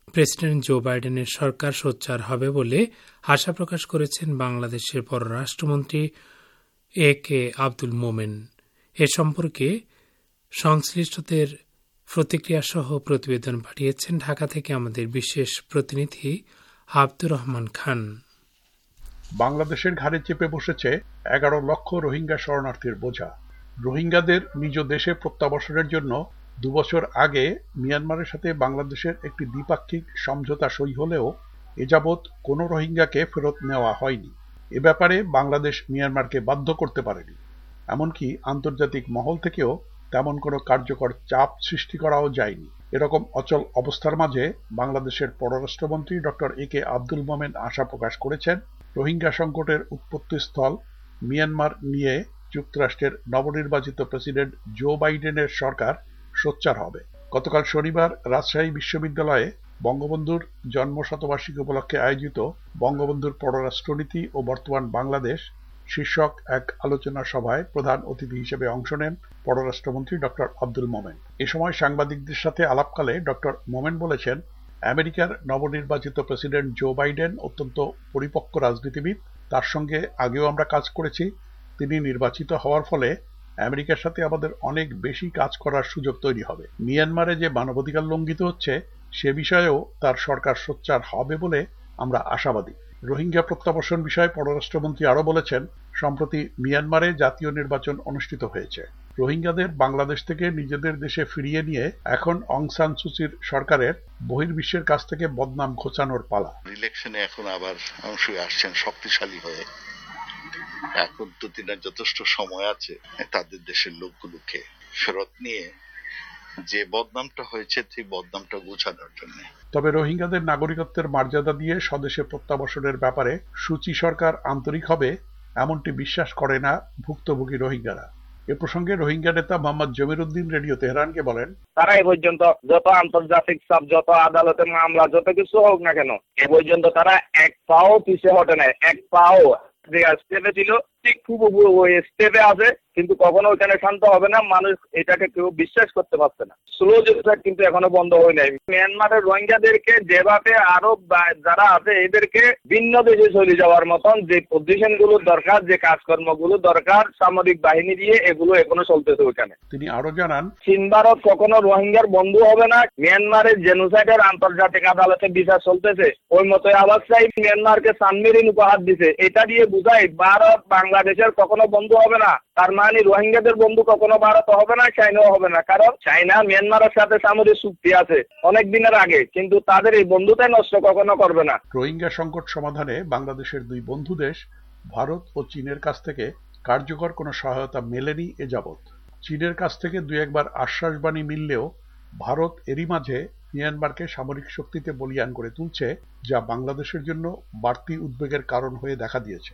প্রেসিডেন্ট জো বাইডেনের সরকার সোচ্চার হবে বলে আশা প্রকাশ করেছেন বাংলাদেশের পররাষ্ট্রমন্ত্রী এ কে আব্দুল মোমেন। এ সম্পর্কে সংশ্লিষ্টদের প্রতিক্রিয়া সহ প্রতিবেদন পাঠিয়েছেন ঢাকা থেকে আমাদের বিশেষ প্রতিনিধি আব্দুর রহমান খান। বাংলাদেশের ঘাড়ে চেপে বসেছে এগারো লক্ষ রোহিঙ্গা শরণার্থীর বোঝা। রোহিঙ্গাদের নিজ দেশে প্রত্যাবাসনের জন্য দুবছর আগে মিয়ানমারের সাথে বাংলাদেশের একটি দ্বিপাক্ষিক সমঝোতা সই হলেও এ যাবৎ কোনো রোহিঙ্গাকে ফেরত নেওয়া হয়নি। এ ব্যাপারে বাংলাদেশ মিয়ানমারকে বাধ্য করতে পারেনি। এমনকি আন্তর্জাতিক মহল থেকেও তেমন কোনো কার্যকর চাপ সৃষ্টি করাও যায়নি। এরকম অচল অবস্থার মাঝে বাংলাদেশের পররাষ্ট্রমন্ত্রী ডক্টর এ কে আব্দুল মোমেন আশা প্রকাশ করেছেন, রোহিঙ্গা সংকটের উৎপত্তিস্থল মিয়ানমার নিয়ে যুক্তরাষ্ট্রের নবনির্বাচিত প্রেসিডেন্ট জো বাইডেনের সরকার সোচ্চার হবে। গতকাল শনিবার রাজশাহী বিশ্ববিদ্যালয়ে বঙ্গবন্ধুর জন্ম শতবার্ষিকী উপলক্ষে আয়োজিত বঙ্গবন্ধুর পররাষ্ট্রনীতি ও বর্তমান বাংলাদেশ শীর্ষক এক আলোচনা সভায় প্রধান অতিথি হিসেবে অংশ নেন পররাষ্ট্রমন্ত্রী ডক্টর আব্দুল মোমেন। এ সময় সাংবাদিকদের সাথে আলাপকালে ডক্টর মোমেন বলেছেন, আমেরিকার নবনির্বাচিত প্রেসিডেন্ট জো বাইডেন অত্যন্ত পরিপক্ক রাজনীতিবিদ। তার সঙ্গে আগেও আমরা কাজ করেছি। তিনি নির্বাচিত হওয়ার ফলে আমেরিকার সাথে আমাদের অনেক বেশি কাজ করার সুযোগ তৈরি হবে। মিয়ানমারে যে মানবাধিকার লঙ্ঘিত হচ্ছে সে বিষয়েও তার সরকার সোচ্চার হবে বলে আমরা আশাবাদী। রোহিঙ্গা প্রত্যাবাসন বিষয়ে পররাষ্ট্রমন্ত্রী আরও বলেছেন, সম্প্রতি মিয়ানমারে জাতীয় নির্বাচন অনুষ্ঠিত হয়েছে। রোহিঙ্গাদের বাংলাদেশ থেকে নিজেদের দেশে ফিরিয়ে নিয়ে এখন অং সান সুচির সরকারের বহির্বিশ্বের কাছ থেকে বদনাম ঘোচানোর পালা। ইলেকশনে এখন আবার অংশ আসছেন শক্তিশালী হয়ে। এখন তো তিনার যথেষ্ট সময় আছে তাদের দেশের লোকগুলোকে ফেরত নিয়ে যে বদনামটা হয়েছে সেই বদনামটা গোছানোর জন্য। তবে রোহিঙ্গাদের নাগরিকত্বের মর্যাদা দিয়ে স্বদেশে প্রত্যাবাসনের ব্যাপারে সুচি সরকার আন্তরিক হবে এমনটি বিশ্বাস করে না ভুক্তভোগী রোহিঙ্গারা। এ প্রসঙ্গে রোহিঙ্গা নেতা মোহাম্মদ জমির উদ্দিন রেডিও তেহরানকে বলেন, তারা এ পর্যন্ত যত আন্তর্জাতিক চাপ, যত আদালতের মামলা, যত কিছু হোক না কেন, এ পর্যন্ত তারা এক পাও পিছিয়ে হটে নাই। এক পাও স্টেপে ছিল, ঠিক খুব ওই স্টেপে আছে, কিন্তু কখনো ওইখানে শান্ত হবে না। মানুষ এটাকে কেউ বিশ্বাস করতে পারছে না। স্লো যেটা কিন্তু এখনো বন্ধ হয় নাই। মিয়ানমারের রোহিঙ্গাদেরকে যেভাবে আরো যারা আছে এদেরকে ভিন্ন দেশে চলে যাওয়ার মতন যে পজিশন গুলো দরকার, যে কাজকর্ম গুলো দরকার সামরিক বাহিনী দিয়ে, এগুলো এখনো চলতেছে ওইখানে। তিনি আরো জানান, চীন ভারত কখনো রোহিঙ্গার বন্ধু হবে না। মিয়ানমারের জেনোসাইডের আন্তর্জাতিক আদালতে বিচার চলতেছে, ওই মতো অবস্থায় মিয়ানমারকে সাবমেরিন উপহার দিছে। এটা দিয়ে বুঝায় ভারত বাংলাদেশের কখনো বন্ধু হবে না। তার মানে রোহিঙ্গাদের বন্ধু কখনো ভারত হবে না, চাইনাও হবে না। কারণ চাইনা মিয়ানমারের সাথে সামরিক চুক্তি আছে অনেক দিনের আগে, কিন্তু তাদের এই বন্ধুতাই নষ্ট কখনো করবে না। রোহিঙ্গা সংকট সমাধানে বাংলাদেশের দুই বন্ধু দেশ ভারত ও চীনের কাছ থেকে কার্যকর কোনো সহায়তা মেলেনি এ যাবৎ। চীনের কাছ থেকে দুই একবার আশ্বাসবাণী মিললেও ভারত এরই মাঝে মিয়ানমারকে সামরিক শক্তিতে বলীয়ান করে তুলছে, যা বাংলাদেশের জন্য বাড়তি উদ্বেগের কারণ হয়ে দেখা দিয়েছে।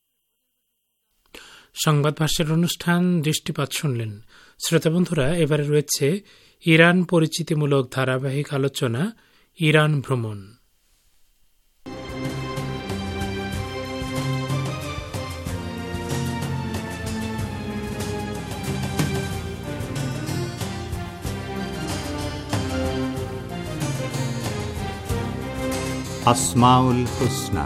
সংবাদ ভাষ্যের অনুষ্ঠান দৃষ্টিপাত শুনলেন। শ্রোতা বন্ধুরা, এবারে রয়েছে ইরান পরিচিতিমূলক ধারাবাহিক আলোচনা ইরান ভ্রমণ। আসমাউল হুসনা।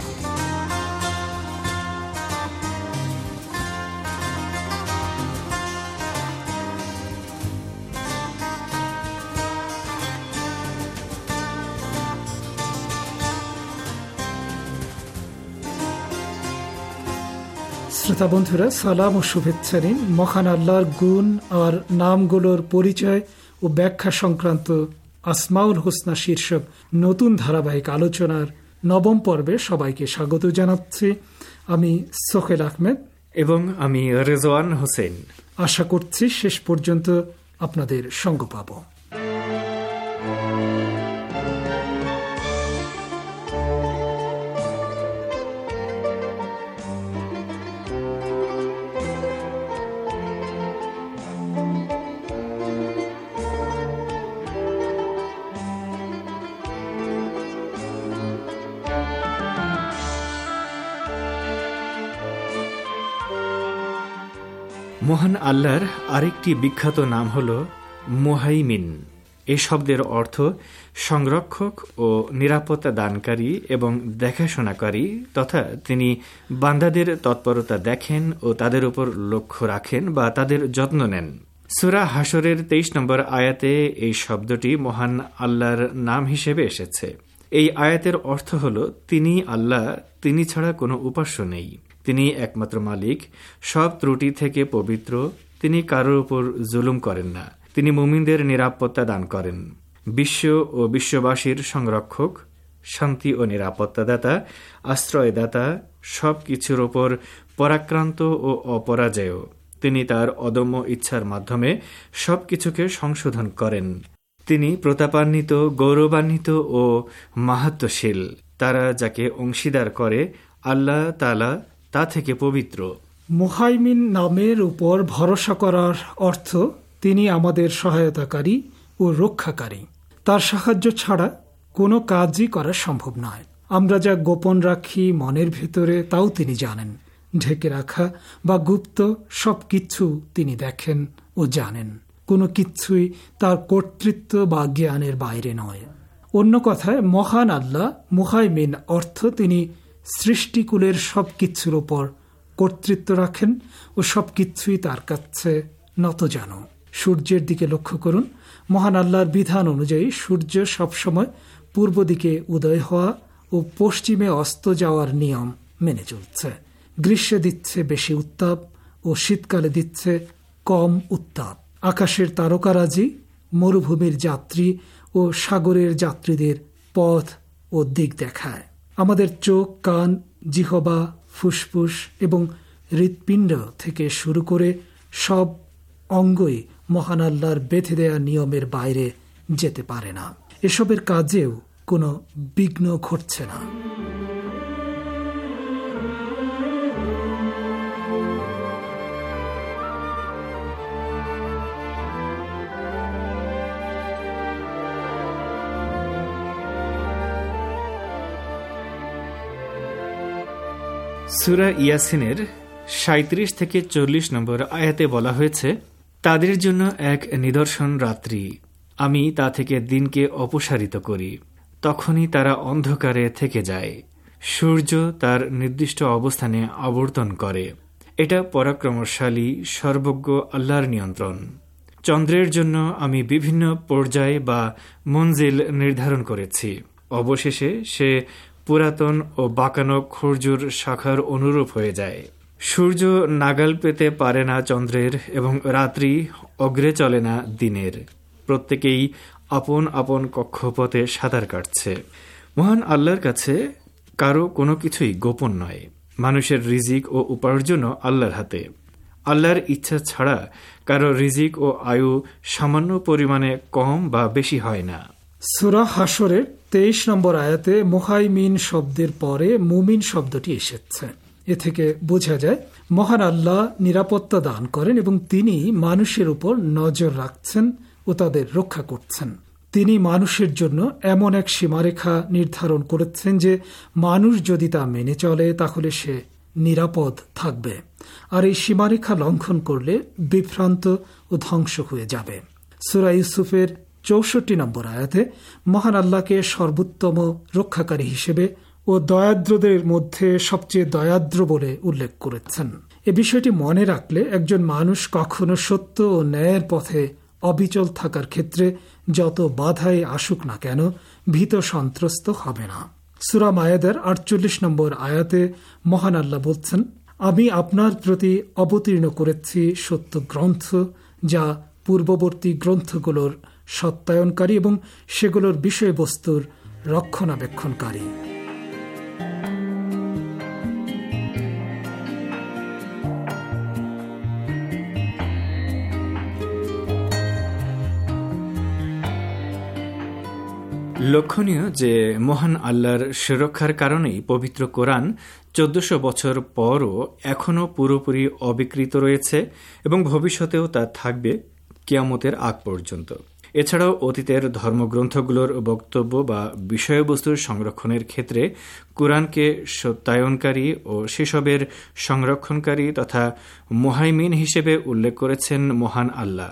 শ্রোতা বন্ধুরা, সালাম ও শুভেচ্ছা নিন। মহান আল্লাহর গুণ আর নামগুলোর পরিচয় ও ব্যাখ্যা সংক্রান্ত আসমাউল হোসনা শীর্ষক নতুন ধারাবাহিক আলোচনার নবম পর্বে সবাইকে স্বাগত জানাচ্ছি। আমি সোহেল আহমেদ এবং আমি রেজওয়ান হোসেন। আশা করছি শেষ পর্যন্ত আপনাদের সঙ্গ পাব। মহান আল্লাহর আরেকটি বিখ্যাত নাম হল মুহাইমিন। এই শব্দের অর্থ সংরক্ষক ও নিরাপত্তা দানকারী এবং দেখাশোনাকারী, তথা তিনি বান্দাদের তৎপরতা দেখেন ও তাদের উপর লক্ষ্য রাখেন বা তাদের যত্ন নেন। সূরা হাশরের তেইশ নম্বর আয়াতে এই শব্দটি মহান আল্লাহর নাম হিসেবে এসেছে। এই আয়াতের অর্থ হল, তিনি আল্লাহ, তিনি ছাড়া কোনো উপাস্য নেই, তিনি একমাত্র মালিক, সব ত্রুটি থেকে পবিত্র, তিনি কারোর উপর জুলুম করেন না, তিনি মুমিনদের নিরাপত্তা দান করেন, বিশ্ব ও বিশ্ববাসীর সংরক্ষক, শান্তি ও নিরাপত্তাদাতা, আশ্রয়দাতা, সব কিছুর ওপর পরাক্রান্ত ও অপরাজেয়। তিনি তার অদম্য ইচ্ছার মাধ্যমে সব কিছুকে সংশোধন করেন। তিনি প্রতাপান্বিত, গৌরবান্বিত ও মাহাত্ম্যশীল। তারা যাকে অংশীদার করে আল্লাহ তাআলা তা থেকে পবিত্র। মুহাইমিন নামের উপর ভরসা করার অর্থ তিনি আমাদের সহায়তাকারী ও রক্ষাকারী। তার সাহায্য ছাড়া কোনো কাজই করা সম্ভব নয়। আমরা যা গোপন রাখি মনের ভেতরে তাও তিনি জানেন। ঢেকে রাখা বা গুপ্ত সব কিছু তিনি দেখেন ও জানেন। কোনো কিছুই তার কর্তৃত্ব বা জ্ঞানের বাইরে নয়। অন্য কথায় মহান আল্লাহ মুহাইমিন অর্থ তিনি সৃষ্টিকুলের সব কিছুর ওপর কর্তৃত্ব রাখেন ও সব কিছুই তার কাছে নত জানো। সূর্যের দিকে লক্ষ্য করুন। মহান আল্লাহর বিধান অনুযায়ী সূর্য সবসময় পূর্ব দিকে উদয় হওয়া ও পশ্চিমে অস্ত যাওয়ার নিয়ম মেনে চলছে। গ্রীষ্মে দিচ্ছে বেশি উত্তাপ ও শীতকালে দিচ্ছে কম উত্তাপ। আকাশের তারকারাজি মরুভূমির যাত্রী ও সাগরের যাত্রীদের পথ ও দিক দেখায়। আমাদের চোখ, কান, জিহবা, ফুসফুস এবং হৃৎপিণ্ড থেকে শুরু করে সব অঙ্গই মহান আল্লাহর বেঁধে দেয়া নিয়মের বাইরে যেতে পারে না। এসবের কাজেও কোনো বিঘ্ন ঘটছে না। সূরা ইয়াসিনের সাঁইত্রিশ থেকে চল্লিশ নম্বর আয়াতে বলা হয়েছে, তাদের জন্য এক নিদর্শন রাত্রি, আমি তা থেকে দিনকে অপসারিত করি, তখনই তারা অন্ধকারে থেকে যায়। সূর্য তার নির্দিষ্ট অবস্থানে আবর্তন করে। এটা পরাক্রমশালী সর্বজ্ঞ আল্লাহর নিয়ন্ত্রণ। চন্দ্রের জন্য আমি বিভিন্ন পর্যায় বা মঞ্জিল নির্ধারণ করেছি। অবশেষে সে পুরাতন ও বাঁকানো খর্জুর শাখার অনুরূপ হয়ে যায়। সূর্য নাগাল পেতে পারে না চন্দ্রের এবং রাত্রি অগ্রে চলে না দিনের। প্রত্যেকেই আপন আপন কক্ষপথে সাঁতার কাটছে। মহান আল্লাহর কাছে কারো কোনো কিছুই গোপন নয়। মানুষের রিজিক ও উপার্জনও আল্লাহর হাতে। আল্লাহর ইচ্ছা ছাড়া কারো রিজিক ও আয়ু সামান্য পরিমাণে কম বা বেশি হয় না। সূরা হাশরের তেইশ নম্বর আয়াতে মুহাইমিন শব্দের পরে মুমিন শব্দটি এসেছে। এ থেকে বোঝা যায় মহান আল্লাহ নিরাপত্তা দান করেন এবং তিনি মানুষের উপর নজর রাখছেন ও তাদের রক্ষা করছেন। তিনি মানুষের জন্য এমন এক সীমারেখা নির্ধারণ করেছেন যে মানুষ যদি তা মেনে চলে তাহলে সে নিরাপদ থাকবে, আর এই সীমারেখা লঙ্ঘন করলে বিভ্রান্ত ও ধ্বংস হয়ে যাবে। সূরা ইউসুফের চৌষট্টি নম্বর আয়াতে মহান আল্লাহকে সর্বোত্তম রক্ষাকারী হিসেবে ও দয়াদ্রদের মধ্যে সবচেয়ে দয়াদ্র বলে উল্লেখ করেছেন। এ বিষয়টি মনে রাখলে একজন মানুষ কখনো সত্য ও ন্যায়ের পথে অবিচল থাকার ক্ষেত্রে যত বাধাই আসুক না কেন ভীত সন্ত্রস্ত হবে না। সূরা মায়েদার আটচল্লিশ নম্বর আয়াতে মহান আল্লাহ বলছেন, আমি আপনার প্রতি অবতীর্ণ করেছি সত্য গ্রন্থ, যা পূর্ববর্তী গ্রন্থগুলোর সত্যায়নকারী এবং সেগুলোর বিষয়বস্তুর রক্ষণাবেক্ষণকারী। লক্ষণীয় যে মহান আল্লাহর সুরক্ষার কারণেই পবিত্র কোরআন চোদ্দশো বছর পরও এখনও পুরোপুরি অবিকৃত রয়েছে এবং ভবিষ্যতেও তা থাকবে কিয়ামতের আগ পর্যন্ত। এছাড়াও অতীতের ধর্মগ্রন্থগুলোর বক্তব্য বা বিষয়বস্তুর সংরক্ষণের ক্ষেত্রে কোরআনকে সত্যায়নকারী ও সেসবের সংরক্ষণকারী তথা মুহাইমিন হিসেবে উল্লেখ করেছেন মহান আল্লাহ।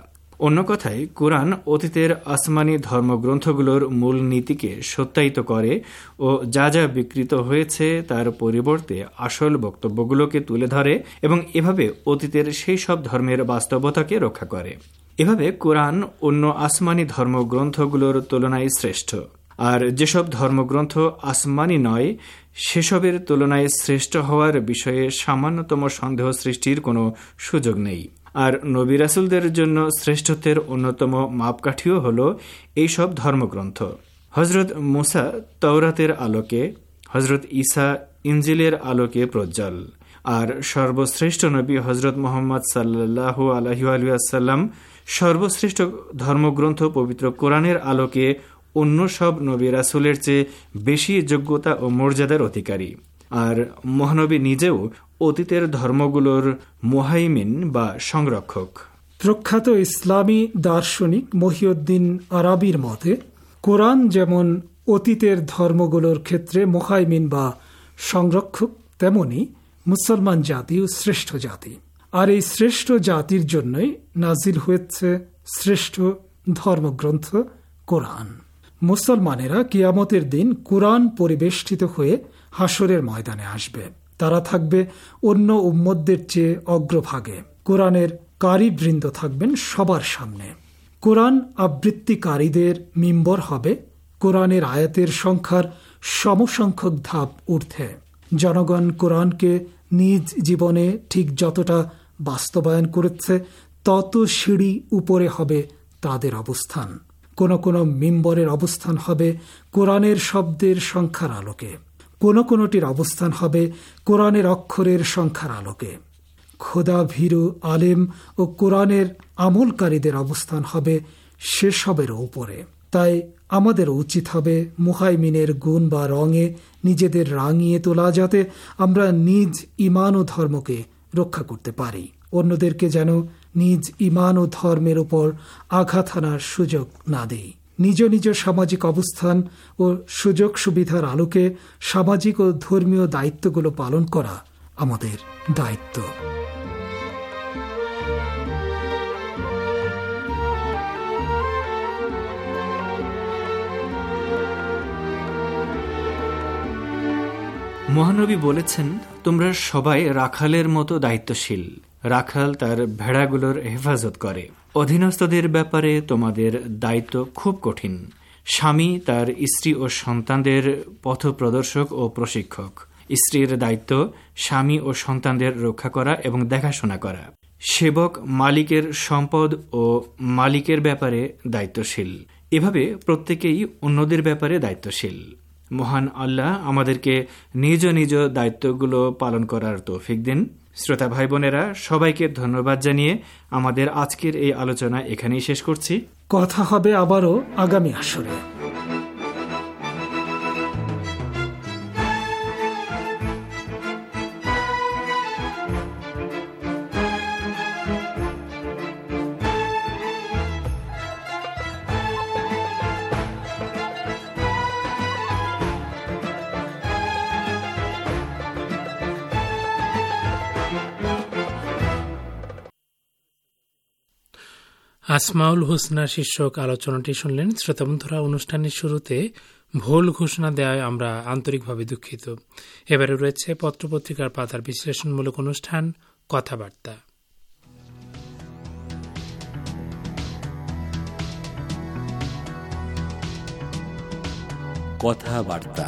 অন্য কথায় কোরআন অতীতের আসমানি ধর্মগ্রন্থগুলোর মূল নীতিকে সত্যায়িত করে ও যা যা বিকৃত হয়েছে তার পরিবর্তে আসল বক্তব্যগুলোকে তুলে ধরে এবং এভাবে অতীতের সেই সব ধর্মের বাস্তবতাকে রক্ষা করে। এভাবে কোরআন অন্য আসমানি ধর্মগ্রন্থগুলোর তুলনায় শ্রেষ্ঠ। আর যেসব ধর্মগ্রন্থ আসমানি নয় সেসবের তুলনায় শ্রেষ্ঠ হওয়ার বিষয়ে সামান্যতম সন্দেহ সৃষ্টির কোনো সুযোগ নেই। আর নবী রাসূলদের জন্য শ্রেষ্ঠত্বের অন্যতম মাপকাঠিও হল এইসব ধর্মগ্রন্থ। হজরত মুসা তওরাতের আলোকে, হজরত ঈসা ইনজিলের আলোকে প্রজ্জ্বল, আর সর্বশ্রেষ্ঠ নবী হজরত মুহাম্মদ সাল্লাল্লাহু আলাইহি ওয়াসাল্লাম সর্বশ্রেষ্ঠ ধর্মগ্রন্থ পবিত্র কোরআনের আলোকে অন্য সব নবী রাসূলের চেয়ে বেশি যোগ্যতা ও মর্যাদার অধিকারী। আর মহানবী নিজেও অতীতের ধর্মগুলোর মুহাইমিন বা সংরক্ষক। প্রখ্যাত ইসলামী দার্শনিক মহিউদ্দিন আরাবির মতে কোরআন যেমন অতীতের ধর্মগুলোর ক্ষেত্রে মুহাইমিন বা সংরক্ষক, তেমনি মুসলমান জাতিও শ্রেষ্ঠ জাতি। আর এই শ্রেষ্ঠ জাতির জন্যই নাজিল হয়েছে শ্রেষ্ঠ ধর্মগ্রন্থ কোরআন। মুসলমানেরা কিয়ামতের দিন কোরআন পরিবেষ্টিত হয়ে হাসরের ময়দানে আসবে। তারা থাকবে অন্য উম্মতদের চেয়ে অগ্রভাগে। কোরআনের কারিবৃন্দ থাকবেন সবার সামনে। কোরআন আবৃত্তিকারীদের মিম্বর হবে কোরআনের আয়াতের সংখ্যার সমসংখ্যক ধাপ ঊর্ধ্বে। জনগণ কোরআনকে নিজ জীবনে ঠিক যতটা বাস্তবায়ন করেছে তত সিঁড়ি উপরে হবে তাদের অবস্থান। কোন কোন মিম্বরের অবস্থান হবে কোরআনের শব্দের সংখ্যার আলোকে, কোন কোনটির অবস্থান হবে কোরআনের অক্ষরের সংখ্যার আলোকে। খোদা ভীরু আলেম ও কোরআনের আমলকারীদের অবস্থান হবে সেসবের উপরে। তাই আমাদের উচিত হবে মুহাইমিনের গুণ বা রঙে নিজেদের রাঙিয়ে তোলা, যাতে আমরা নিজ ঈমান ও ধর্মকে রক্ষা করতে পারি, অন্যদেরকে যেন নিজ ঈমান ও ধর্মের উপর আঘাত হানার সুযোগ না দেই। নিজ নিজ সামাজিক অবস্থান ও সুযোগ সুবিধার আলোকে সামাজিক ও ধর্মীয় দায়িত্বগুলো পালন করা আমাদের দায়িত্ব। মহানবী বলেছেন, তোমরা সবাই রাখালের মতো দায়িত্বশীল। রাখাল তার ভেড়াগুলোর হেফাজত করে। অধীনস্থদের ব্যাপারে তোমাদের দায়িত্ব খুব কঠিন। স্বামী তার স্ত্রী ও সন্তানদের পথপ্রদর্শক ও প্রশিক্ষক। স্ত্রীর দায়িত্ব স্বামী ও সন্তানদের রক্ষা করা এবং দেখাশোনা করা। সেবক মালিকের সম্পদ ও মালিকের ব্যাপারে দায়িত্বশীল। এভাবে প্রত্যেকেই অন্যদের ব্যাপারে দায়িত্বশীল। মহান আল্লাহ আমাদেরকে নিজ নিজ দায়িত্বগুলো পালন করার তৌফিক দিন। শ্রোতা ভাই বোনেরা, সবাইকে ধন্যবাদ জানিয়ে আমাদের আজকের এই আলোচনা এখানেই শেষ করছি। কথা হবে আবারও আগামী আসরে। আসমাউল হুসনা শীর্ষক আলোচনাটি শুনলেন। শ্রোতাবন্ধুরা, অনুষ্ঠানের শুরুতে ভুল ঘোষণা দেওয়ায় আমরা আন্তরিকভাবে দুঃখিত। এবারে রয়েছে পত্রপত্রিকার পাতার বিশ্লেষণমূলক অনুষ্ঠান কথাবার্তা। কথাবার্তা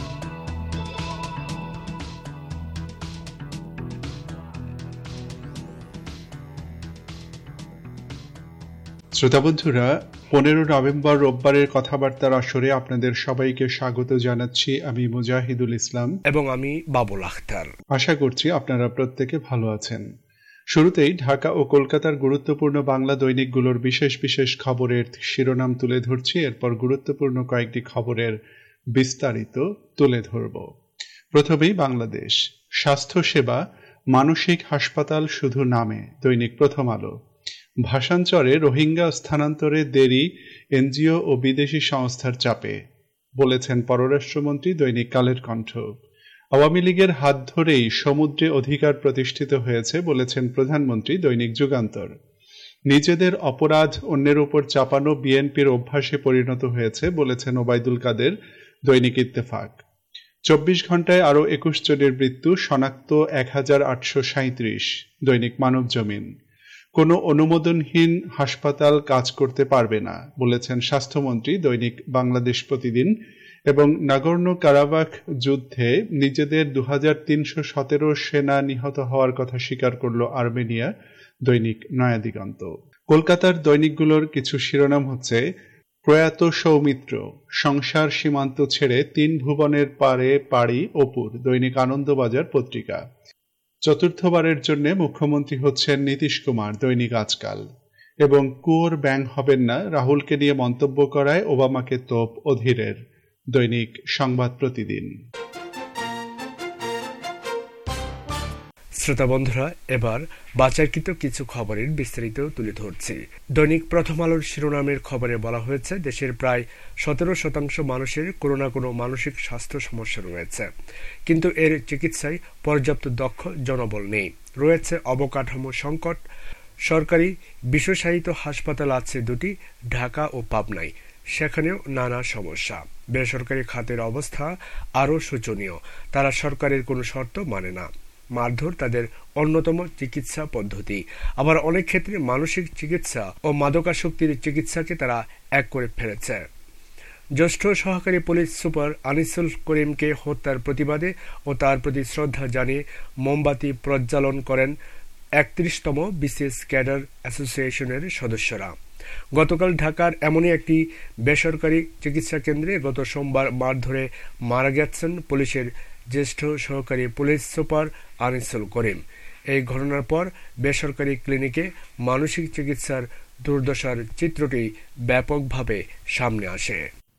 শ্রোতাবন্ধুরা, পনেরো নভেম্বর রোববারের কথাবার্তার আসরে আপনাদের সবাইকে স্বাগত জানাচ্ছি। আমি মুজাহিদুল ইসলাম এবং আমি বাবুল আখতার। আশা করছি আপনারা প্রত্যেকে ভালো আছেন। শুরুতেই ঢাকা ও কলকাতার গুরুত্বপূর্ণ বাংলা দৈনিকগুলোর বিশেষ বিশেষ খবরের শিরোনাম তুলে ধরছি। এরপর গুরুত্বপূর্ণ কয়েকটি খবরের বিস্তারিত তুলে ধরব। প্রথমেই বাংলাদেশ। স্বাস্থ্যসেবা মানসিক হাসপাতাল শুধু নামে, দৈনিক প্রথম আলো। ভাষান্তরে রোহিঙ্গা স্থানান্তরে দেরি এনজিও ও বিদেশি সংস্থার চাপে, বলেছেন পররাষ্ট্রমন্ত্রী, দৈনিক কালের কণ্ঠ। আওয়ামী লীগের হাত ধরেই সমুদ্রে অধিকার প্রতিষ্ঠিত হয়েছে, বলেছেন প্রধানমন্ত্রী, দৈনিক যুগান্তর। নিজেদের অপরাধ অন্যের উপর চাপানো বিএনপির অভ্যাসে পরিণত হয়েছে বলেছেন ওবায়দুল কাদের দৈনিক ইত্তেফাক। চব্বিশ ঘন্টায় আরও একুশ জনের মৃত্যু, শনাক্ত এক হাজার আটশো সাঁত্রিশ দৈনিক মানব জমিন। কোনো অনুমোদনহীন হাসপাতাল কাজ করতে পারবে না বলেছেন স্বাস্থ্যমন্ত্রী দৈনিক বাংলাদেশ প্রতিদিন। এবং নাগর্নো কারাবাখ যুদ্ধে নিজেদের দু হাজার তিনশো সতেরো সেনা নিহত হওয়ার কথা স্বীকার করল আর্মেনিয়া দৈনিক নয়াদিগন্ত। কলকাতার দৈনিকগুলোর কিছু শিরোনাম হচ্ছে: প্রয়াত সৌমিত্র, সংসার সীমান্ত ছেড়ে তিন ভুবনের পারে পাড়ি অপুর দৈনিক আনন্দবাজার পত্রিকা। চতুর্থবারের জন্য মুখ্যমন্ত্রী হচ্ছেন নীতিশ কুমার দৈনিক আজকাল। এবং কুয়োর ব্যাং হবেন না, রাহুলকে নিয়ে মন্তব্য করায় ওবামাকে তোপ অধীরের দৈনিক সংবাদ প্রতিদিন। শ্রোতা বন্ধুরা, এবার বাছাইকৃত কিছু খবরের বিস্তারিত তুলে ধরছি। দৈনিক প্রথম আলোর শিরোনামের খবরে বলা হয়েছে, দেশের প্রায় সতেরো শতাংশ মানুষের কোনো না কোনো মানসিক স্বাস্থ্য সমস্যা রয়েছে, কিন্তু এর চিকিৎসায় পর্যাপ্ত দক্ষ জনবল নেই। রয়েছে অবকাঠামো সংকট। সরকারি বিশেষায়িত হাসপাতাল আছে দুটি, ঢাকা ও পাবনায়, সেখানেও নানা সমস্যা। বেসরকারি খাতের অবস্থা আরও শোচনীয়, তারা সরকারের কোনো শর্ত মানে না। মারধর তাদের অন্যতম চিকিৎসা পদ্ধতি। আবার অনেক ক্ষেত্রে মানসিক চিকিৎসা ও মাদকাসক্তির চিকিৎসাকে তারা এক করে ফেলেছে। জ্যেষ্ঠ সহকারী পুলিশ সুপার আনিসুল করিমকে হত্যার প্রতিবাদে ও তার প্রতি শ্রদ্ধা জানিয়ে মোমবাতি প্রজ্বালন করেন একত্রিশতম বিসিএস ক্যাডার অ্যাসোসিয়েশনের সদস্যরা। গতকাল ঢাকার এমনই একটি বেসরকারি চিকিৎসা কেন্দ্রে গত সোমবার মারধরে মারা গেছেন পুলিশের জ্যেষ্ঠ সহকারী পুলিশ সুপার আনিসুল করিম। এই ঘটনার পর বেসরকারি ক্লিনিকে মানসিক চিকিৎসার দুর্দশার চিত্রটি ব্যাপকভাবে সামনে আসে।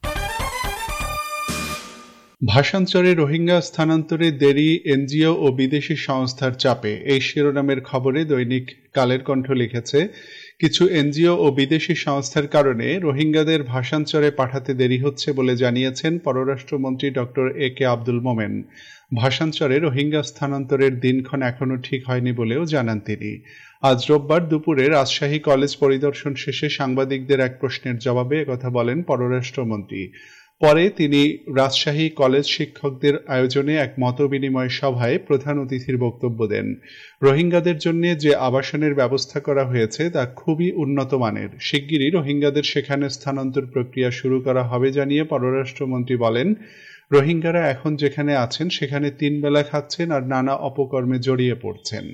ভাষান্তরে রোহিঙ্গা স্থানান্তরে দেরি এনজিও ও বিদেশি সংস্থার চাপে, এই শিরোনামের খবরে দৈনিক কালের কণ্ঠ লিখেছে, কিছু এনজিও ও বিদেশি সংস্থার কারণে রোহিঙ্গাদের ভাষান্তরে পাঠাতে দেরি হচ্ছে বলে জানিয়েছেন পররাষ্ট্রমন্ত্রী doctor A K Abdul Momen. ভাষান্তরে রোহিঙ্গা স্থানান্তরের দিনক্ষণ এখনও ঠিক হয়নি বলেও জানান তিনি। আজ রোববার দুপুরে রাজশাহী কলেজ পরিদর্শন শেষে সাংবাদিকদের এক প্রশ্নের জবাবে একথা বলেন পররাষ্ট্রমন্ত্রী। পরে তিনি রাজশাহী কলেজ শিক্ষকদের আয়োজনে এক মতবিনিময় সভায় প্রধান অতিথির বক্তব্য দেন। রোহিঙ্গাদের জন্য যে আবাসনের ব্যবস্থা করা হয়েছে তা খুবই উন্নত মানের। শিগগিরই রোহিঙ্গাদের সেখানে স্থানান্তর প্রক্রিয়া শুরু করা হবে জানিয়ে পররাষ্ট্রমন্ত্রী বলেন, রোহিঙ্গারা এখন যেখানে আছেন সেখানে তিন বেলা খাচ্ছেন আর নানা অপকর্মে জড়িয়ে পড়ছেন।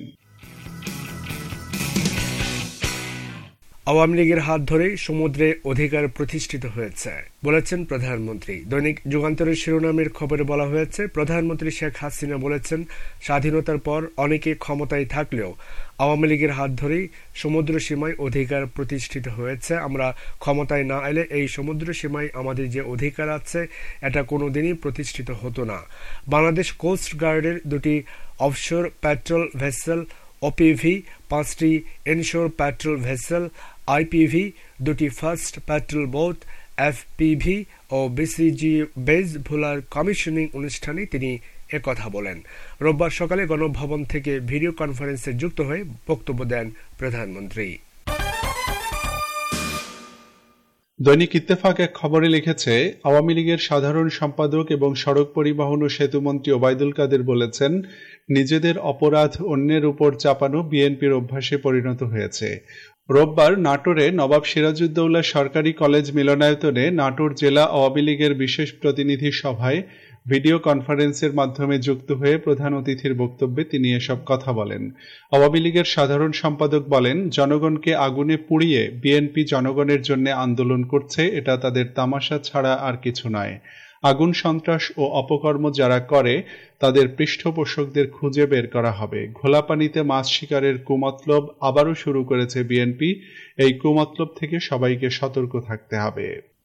আওয়ামী লীগের হাত ধরেই সমুদ্রে অধিকার প্রতিষ্ঠিত হয়েছে বলেছেন প্রধানমন্ত্রী। দৈনিক যুগান্তরের শিরোনামের খবরে বলা হয়েছে, প্রধানমন্ত্রী শেখ হাসিনা বলেছেন, স্বাধীনতার পর অনেকে ক্ষমতায় থাকলেও আওয়ামী লীগের হাত ধরেই সমুদ্র সীমায় অধিকার প্রতিষ্ঠিত হয়েছে। আমরা ক্ষমতায় না এলে এই সমুদ্র সীমায় আমাদের যে অধিকার আছে এটা কোনোদিনই প্রতিষ্ঠিত হতো না। বাংলাদেশ কোস্ট গার্ডের দুটি অফশোর প্যাট্রোল ভেসেল ওপিভি, পাঁচটি ইনশোর প্যাট্রোল ভেসেল আইপিভি, দুটি ফার্স্ট প্যাট্রোল বোট এফপিভি ও বিসিজি বেজ ভোলার কমিশনিং অনুষ্ঠানে তিনি একথা বলেন। রোববার সকালে গণভবন থেকে ভিডিও কনফারেন্সে যুক্ত হয়ে বক্তব্য দেন প্রধানমন্ত্রী। দৈনিক ইত্তেফাক এক খবরে লিখেছে, আওয়ামী লীগের সাধারণ সম্পাদক এবং সড়ক পরিবহন ও সেতুমন্ত্রী ওবায়দুল কাদের বলেছেন, নিজেদের অপরাধ অন্যের উপর চাপানো বিএনপির অভ্যাসে পরিণত হয়েছে। রোববার নাটোরে নবাব সিরাজউদ্দৌলা সরকারি কলেজ মিলনায়তনে নাটোর জেলা আওয়ামী লীগের বিশেষ প্রতিনিধি সভায় ভিডিও কনফারেন্সের মাধ্যমে যুক্ত হয়ে প্রধান অতিথির বক্তব্যে তিনি এসব কথা বলেন। আওয়ামী লীগের সাধারণ সম্পাদক বলেন, জনগণকে আগুনে পুড়িয়ে বিএনপি জনগণের জন্য আন্দোলন করছে, এটা তাদের তামাশা ছাড়া আর কিছু নয়। আগুন সন্ত্রাস ও অপকর্ম যারা করে তাদের পৃষ্ঠপোষকদের খুঁজে বের করা হবে। ঘোলা পানিতে মাছ শিকারের কুমতলব আবারও শুরু করেছে বিএনপি। এই কুমতলব থেকে সবাইকে সতর্ক থাকতে হবে।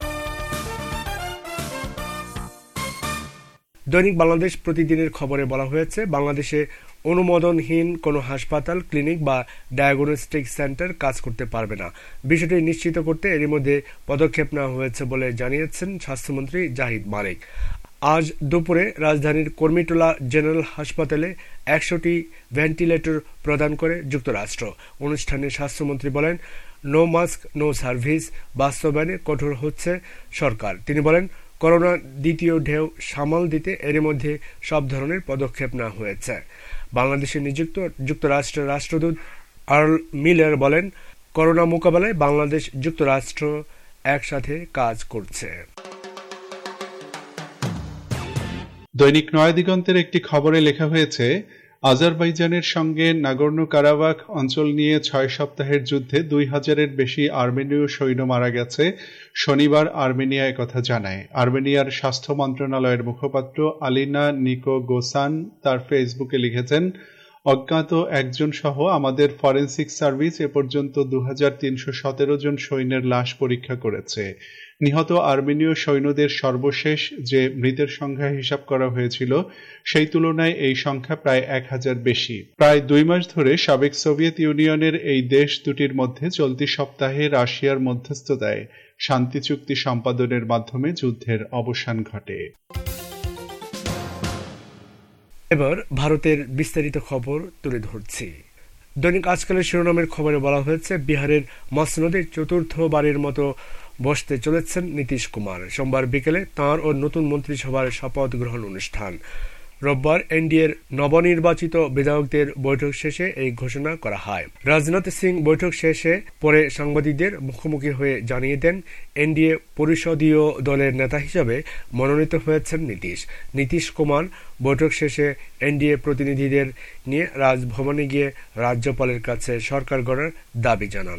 দৈনিক বাংলাদেশ প্রতিদিনের খবরে বলা হয়েছে, বাংলাদেশে অনুমোদনহীন কোনো হাসপাতাল, ক্লিনিক বা ডায়াগনস্টিক সেন্টার কাজ করতে পারবে না। বিষয়টি নিশ্চিত করতে এরই মধ্যে পদক্ষেপ নেওয়া হয়েছে বলে জানিয়েছেন স্বাস্থ্যমন্ত্রী জাহিদ মালিক। আজ দুপুরে রাজধানীর কর্মীটোলা জেনারেল হাসপাতালে একশোটি ভেন্টিলেটর প্রদান করে যুক্তরাষ্ট্র। অনুষ্ঠানে স্বাস্থ্যমন্ত্রী বলেন, নো মাস্ক নো সার্ভিস বাস্তবায়নে কঠোর হচ্ছে সরকার। তিনি বলেন, করোনা দ্বিতীয় ঢেউ সামাল দিতে এর মধ্যে সব ধরনের পদক্ষেপ নেওয়া হয়েছে। বাংলাদেশে নিযুক্ত যুক্তরাষ্ট্রের রাষ্ট্রদূত আর্ল মিলার বলেন, করোনা মোকাবেলায় বাংলাদেশ যুক্তরাষ্ট্র একসাথে কাজ করছে। দৈনিক নয়াদিগন্তের একটি খবরে লেখা হয়েছে, আজারবাইজানের সঙ্গে নাগর্নো কারাবাখ অঞ্চল নিয়ে ছয় সপ্তাহের যুদ্ধে দুই হাজারের বেশি আর্মেনীয় সৈন্য মারা গেছে। শনিবার আর্মেনিয়া একথা জানায়। আর্মেনিয়ার স্বাস্থ্য মন্ত্রণালয়ের মুখপাত্র আলিনা নিকো গোসান তার ফেসবুকে লিখেছেন, অজ্ঞাত একজন সহ আমাদের ফরেন্সিক সার্ভিস এ পর্যন্ত দু হাজার তিনশো সতেরো জন সৈন্যের লাশ পরীক্ষা করেছে। নিহত আর্মেনীয় সৈন্যদের সর্বশেষ যে মৃতের সংখ্যা হিসাব করা হয়েছিল সেই তুলনায় এই সংখ্যা প্রায় এক হাজার বেশি। প্রায় দুই মাস ধরে সাবেক সোভিয়েত ইউনিয়নের এই দেশ দুটির মধ্যে চলতি সপ্তাহে রাশিয়ার মধ্যস্থতায় শান্তি চুক্তি সম্পাদনের মাধ্যমে যুদ্ধের অবসান ঘটে। এবার ভারতের বিস্তারিত খবর তুলে ধরছি। দৈনিক আজকালের শিরোনামের খবরে বলা হয়েছে, বিহারের মসনদে চতুর্থবারের মতো বসতে চলেছেন নীতিশ কুমার। সোমবার বিকেলে তাঁর ও নতুন মন্ত্রিসভার শপথ গ্রহণ অনুষ্ঠান। রোববার এনডিএর নবনির্বাচিত বিধায়কদের বৈঠক শেষে এই ঘোষণা করা হয়। রাজনাথ সিং বৈঠক শেষে পরে সাংবাদিকদের মুখোমুখি হয়ে জানিয়ে দেন, এনডিএ পরিষদীয় দলের নেতা হিসেবে মনোনীত হয়েছেন নীতিশ। নীতিশ কুমার বৈঠক শেষে এনডিএ প্রতিনিধিদের নিয়ে রাজভবনে গিয়ে রাজ্যপালের কাছে সরকার গড়ার দাবি জানান।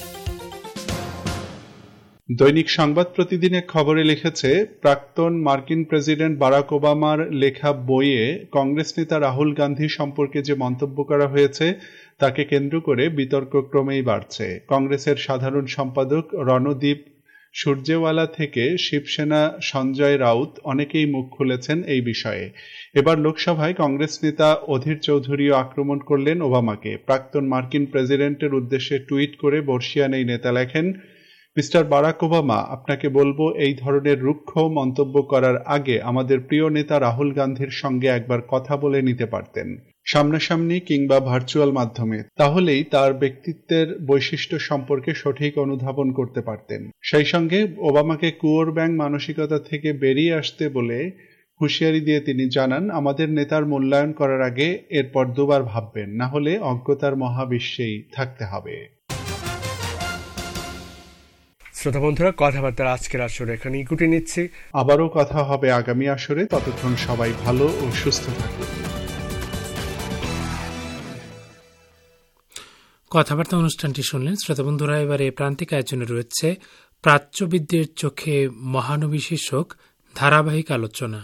দৈনিক সংবাদ প্রতিদিনের খবরে লিখেছে, প্রাক্তন মার্কিন প্রেসিডেন্ট বারাক ওবামার লেখা বইয়ে কংগ্রেস নেতা রাহুল গান্ধী সম্পর্কে যে মন্তব্য করা হয়েছে তাকে কেন্দ্র করে বিতর্ক ক্রমেই বাড়ছে। কংগ্রেসের সাধারণ সম্পাদক রণদীপ সূর্যেওয়ালা থেকে শিবসেনা সঞ্জয় রাউত অনেকেই মুখ খুলেছেন এই বিষয়ে। এবার লোকসভায় কংগ্রেস নেতা অধীর চৌধুরীও আক্রমণ করলেন ওবামাকে। প্রাক্তন মার্কিন প্রেসিডেন্টের উদ্দেশ্যে টুইট করে বর্ষিয়ান এই নেতা লেখেন, মিস্টার বারাক ওবামা, আপনাকে বলবো এই ধরনের রুক্ষ মন্তব্য করার আগে আমাদের প্রিয় নেতা রাহুল গান্ধীর সঙ্গে একবার কথা বলে নিতে পারতেন, সামনাসামনি কিংবা ভার্চুয়াল মাধ্যমে। তাহলেই তার ব্যক্তিত্বের বৈশিষ্ট্য সম্পর্কে সঠিক অনুধাবন করতে পারতেন। সেই সঙ্গে ওবামাকে কুয়োর ব্যাং মানসিকতা থেকে বেরিয়ে আসতে বলে হুঁশিয়ারি দিয়ে তিনি জানান, আমাদের নেতার মূল্যায়ন করার আগে এরপর দুবার ভাববেন, না হলে অজ্ঞতার মহাবিশ্বেই থাকতে হবে। শ্রোতা বন্ধুরা, কথাবার্তার আজকের আসরে এখানেই গুটিয়ে নিচ্ছি। আবারও কথা হবে আগামী আসরে। ততক্ষণ সবাই ভালো ও সুস্থ থাকুন। কথাবার্তা অনুষ্ঠানটি শুনলেন শ্রোতা বন্ধুরা। এবারে প্রান্তিক আয়োজনে রয়েছে প্রাচ্যবিদদের চোখে মহানবী শীর্ষক ধারাবাহিক আলোচনা।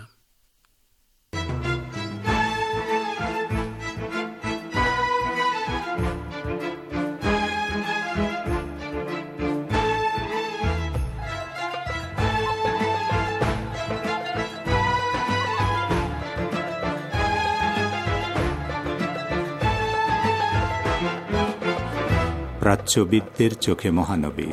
প্রাচ্যবিদদের চোখে মহানবী।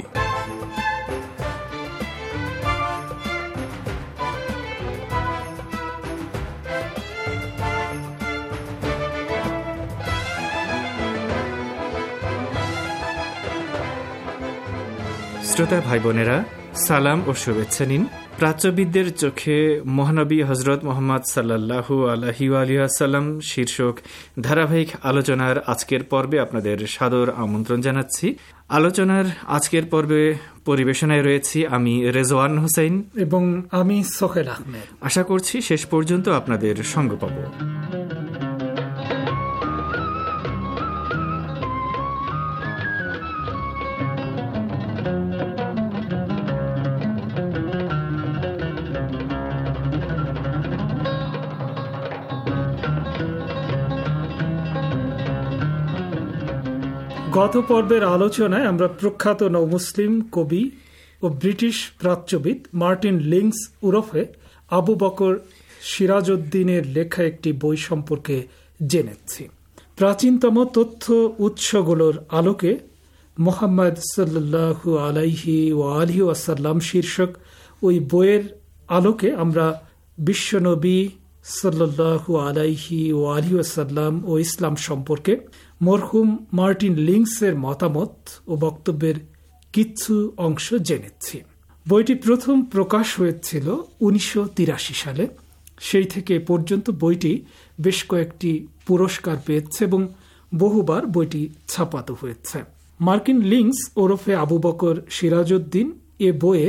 শ্রোতা ভাই বোনেরা, সালাম ও শুভেচ্ছা নিন। প্রাচ্যবিদদের চোখে মহানবী হজরত মোহাম্মদ সাল্লাল্লাহু আলাইহি ওয়াসাল্লাম শীর্ষক ধারাবাহিক আলোচনার আজকের পর্বে আপনাদের সাদর আমন্ত্রণ জানাচ্ছি। আলোচনার আজকের পর্বে পরিবেশনায় রয়েছি আমি রেজওয়ান হোসেন এবং আমি সোহেল আহমেদ। আশা করছি শেষ পর্যন্ত আপনাদের সঙ্গ পাব। গত পর্বের আলোচনায় আমরা প্রখ্যাত নও-মুসলিম কবি ও ব্রিটিশ প্রাচ্যবিদ মার্টিন লিংস উরফে আবু বকর সিরাজউদ্দিনের লেখা একটি বই সম্পর্কে জেনেছি। প্রাচীনতম তথ্য উৎসগুলোর আলোকে মুহাম্মদ সাল্লাল্লাহু আলাইহি ওয়া আলিহি ওয়াসাল্লাম শীর্ষক ওই বইয়ের আলোকে আমরা বিশ্বনবী সাল্লাল্লাহু আলাইহি ওয়ালিহি ওয়াসাল্লাম ও ইসলাম সম্পর্কে মরহুম মার্টিন লিংসের মতামত ও বক্তব্যের কিছু অংশ জেনেছি। বইটি প্রথম প্রকাশ হয়েছিল উনিশশো তিরাশি সালে। সেই থেকে পর্যন্ত বইটি বেশ কয়েকটি পুরস্কার পেয়েছে এবং বহুবার বইটি ছাপাতো হয়েছে। মার্কিন লিংস ওরফে আবু বকর সিরাজউদ্দিন এ বইয়ে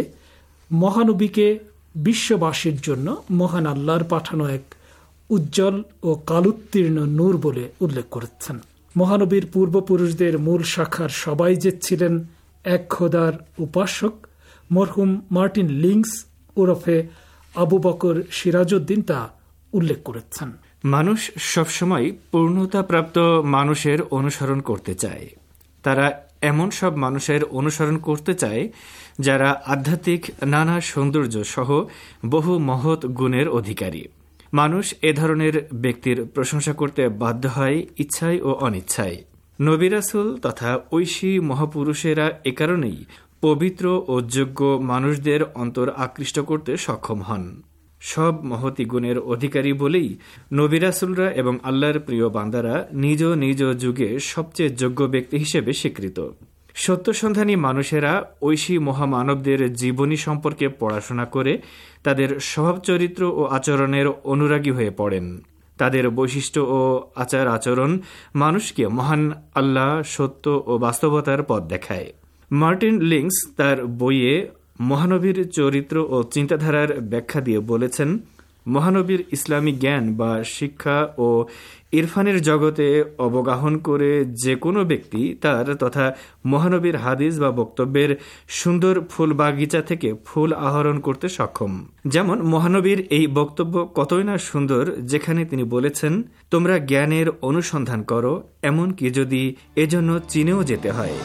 মহানবীকে বিশ্ববাসীর জন্য মহান আল্লাহর পাঠানো এক উজ্জ্বল ও কালোত্তীর্ণ নূর বলে উল্লেখ করেছেন। মহানবীর পূর্বপুরুষদের মূল শাখার সবাই যে ছিলেন এক খোদার উপাসক, মরহুম মার্টিন লিংস ওরফে আবু বকর সিরাজউদ্দিন তা উল্লেখ করেছেন। মানুষ সবসময় পূর্ণতাপ্রাপ্ত মানুষের অনুসরণ করতে চায়। তারা এমন সব মানুষের অনুসরণ করতে চায় যারা আধ্যাত্মিক নানা সৌন্দর্য সহ বহু মহৎ গুণের অধিকারী। মানুষ এ ধরনের ব্যক্তির প্রশংসা করতে বাধ্য হয় ইচ্ছায় ও অনিচ্ছায়। নবী রাসূল তথা ঐশী মহাপুরুষেরা এ কারণেই পবিত্র ও যোগ্য মানুষদের অন্তর আকৃষ্ট করতে সক্ষম হন। সব মহতি গুণের অধিকারী বলেই নবী রাসূলরা এবং আল্লাহর প্রিয় বান্দারা নিজ নিজ যুগে সবচেয়ে যোগ্য ব্যক্তি হিসেবে স্বীকৃত। সত্যসন্ধানী মানুষেরা ঐশী মহামানবদের জীবনী সম্পর্কে পড়াশোনা করে তাদের স্বভাব চরিত্র ও আচরণের অনুরাগী হয়ে পড়েন। তাদের বৈশিষ্ট্য ও আচার আচরণ মানুষকে মহান আল্লাহ, সত্য ও বাস্তবতার পথ দেখায়। মার্টিন লিংস তার বইয়ে মহানবীর চরিত্র ও চিন্তাধারার ব্যাখ্যা দিয়ে বলেছেন, মহানবীর ইসলামী জ্ঞান বা শিক্ষা ও ইরফানের জগতে অবগাহন করে যে কোনো ব্যক্তি তার তথা মহানবীর হাদিস বা বক্তব্যের সুন্দর ফুল বাগিচা থেকে ফুল আহরণ করতে সক্ষম। যেমন মহানবীর এই বক্তব্য কতই না সুন্দর, যেখানে তিনি বলেছেন, তোমরা জ্ঞানের অনুসন্ধান করো, এমনকি যদি এজন্য চীনেও যেতে হয়।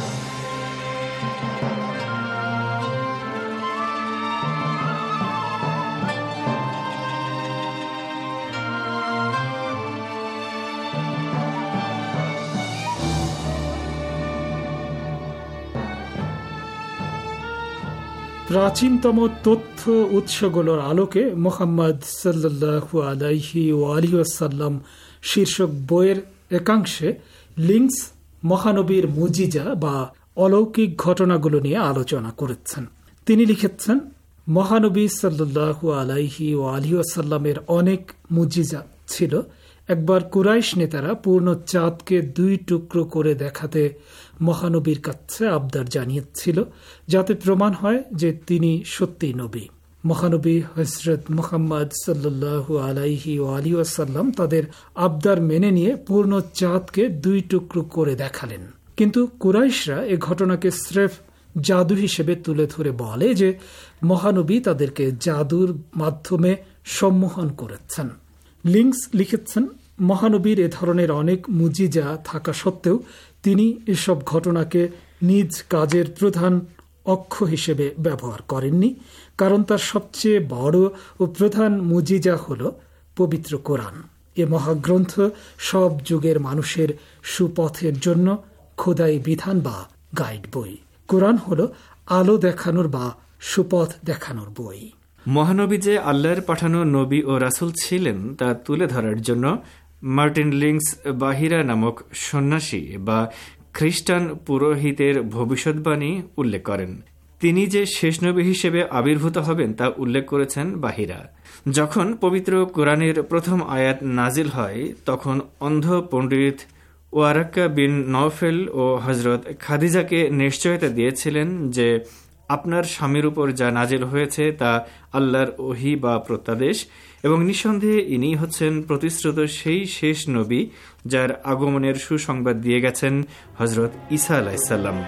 প্রাচীনতম তথ্য উৎসগুলোর আলোকে মোহাম্মদ সাল্লাল্লাহু আলাইহি ওয়ালিহি ওয়াসাল্লাম শীর্ষক বইয়ের একাংশে লিংস মহানবীর মুজিজা বা অলৌকিক ঘটনাগুলো নিয়ে আলোচনা করেছেন। তিনি লিখেছেন, মহানবী সাল্লাল্লাহু আলাইহি ওয়ালিহি ওয়াসাল্লামের অনেক মুজিজা ছিল। একবার কুরাইশ নেতারা পূর্ণ চাঁদকে দুই টুকরো করে দেখাতে মহানবীর কাছে আবদার জানিয়েছিল, যাতে প্রমাণ হয় যে তিনি সত্যি নবী। মহানবী হযরত মুহাম্মদ সাল্লাল্লাহু আলাইহি ওয়ালিহি ওয়াসাল্লাম তাদের আবদার মেনে নিয়ে পূর্ণ চাঁদকে দুই টুকরো করে দেখালেন। কিন্তু কুরাইশরা এ ঘটনাকে স্রেফ জাদু হিসেবে তুলে ধরে বলে যে মহানবী তাদেরকে জাদুর মাধ্যমে সম্মোহন করেছেন। লিংস লিখেছেন, মহানবীর এ ধরনের অনেক মুজিজা থাকা সত্ত্বেও তিনি এসব ঘটনাকে নিজ কাজের প্রধান অক্ষ হিসেবে ব্যবহার করেননি, কারণ তার সবচেয়ে বড় ও প্রধান মুজিজা হল পবিত্র কোরআন। এ মহাগ্রন্থ সব যুগের মানুষের সুপথের জন্য খোদাই বিধান বা গাইড বই। কোরআন হল আলো দেখানোর বা সুপথ দেখানোর বই। মহানবী যে আল্লাহর পাঠানো নবী ও রাসূল ছিলেন তা তুলে ধরার জন্য মার্টিন লিংস বাহিরা নামক সন্ন্যাসী বা খ্রিস্টান পুরোহিতের ভবিষ্যৎবাণী উল্লেখ করেন। তিনি যে শেষ নবী হিসেবে আবির্ভূত হবেন তা উল্লেখ করেছেন বাহিরা। যখন পবিত্র কোরআনের প্রথম আয়াত নাজিল হয়, তখন অন্ধ পণ্ডিত ওয়ারাক্কা বিন নওফেল ও হজরত খাদিজাকে নিশ্চয়তা দিয়েছিলেন যে আপনার স্বামীর উপর যা নাজিল হয়েছে তা আল্লাহর ওহী বা প্রত্যাদেশ, এবং নিঃসন্দেহে ইনি হচ্ছেন প্রতিশ্রুত সেই শেষ নবী যার আগমনের সুসংবাদ দিয়ে গেছেন হজরত ঈসা আলাইহিস সালাম।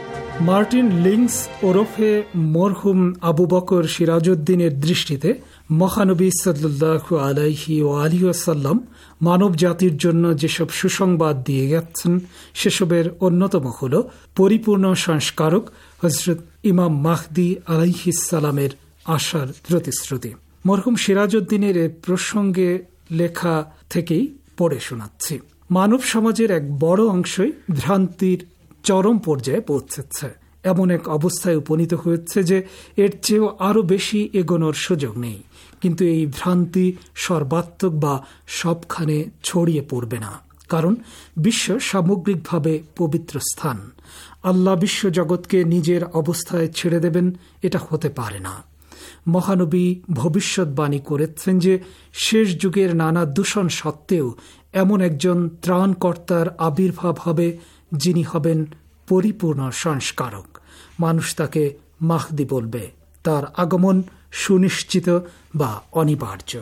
মার্টিন লিংস ওরফে মরহুম আবু বকর সিরাজউদ্দিনের দৃষ্টিতে মহানবী সাল্লাল্লাহু আলাইহি ওয়া আলিহি ওয়াসাল্লাম মানব জাতির জন্য যেসব সুসংবাদ দিয়ে গেছেন সেসবের অন্যতম হল পরিপূর্ণ সংস্কারক হযরত ইমাম মাহদী আলাইহিস সালামের আসার প্রতিশ্রুতি। মরহুম সিরাজউদ্দিনের এ প্রসঙ্গে লেখা থেকেই পড়ে শোনাচ্ছি। মানব সমাজের এক বড় অংশই ভ্রান্তির চরম পর্যায়ে পৌঁছেছে, এমন এক অবস্থায় উপনীত হয়েছে যে এর চেয়েও আরো বেশি এগোনোর সুযোগ নেই। কিন্তু এই ভ্রান্তি সর্বাত্মক বা সবখানে ছড়িয়ে পড়বে না, কারণ বিশ্ব সামগ্রিকভাবে পবিত্র স্থান। আল্লাহ বিশ্ব জগৎকে নিজের অবস্থায় ছেড়ে দেবেন, এটা হতে পারে না। মহানবী ভবিষ্যৎবাণী করেছেন যে শেষ যুগের নানা দূষণ সত্ত্বেও এমন একজন ত্রাণকর্তার আবির্ভাব হবে যিনি হবেন পরিপূর্ণ সংস্কারক। মানুষ তাকে মাহদি বলবে, তার আগমন সুনিশ্চিত বা অনিবার্য।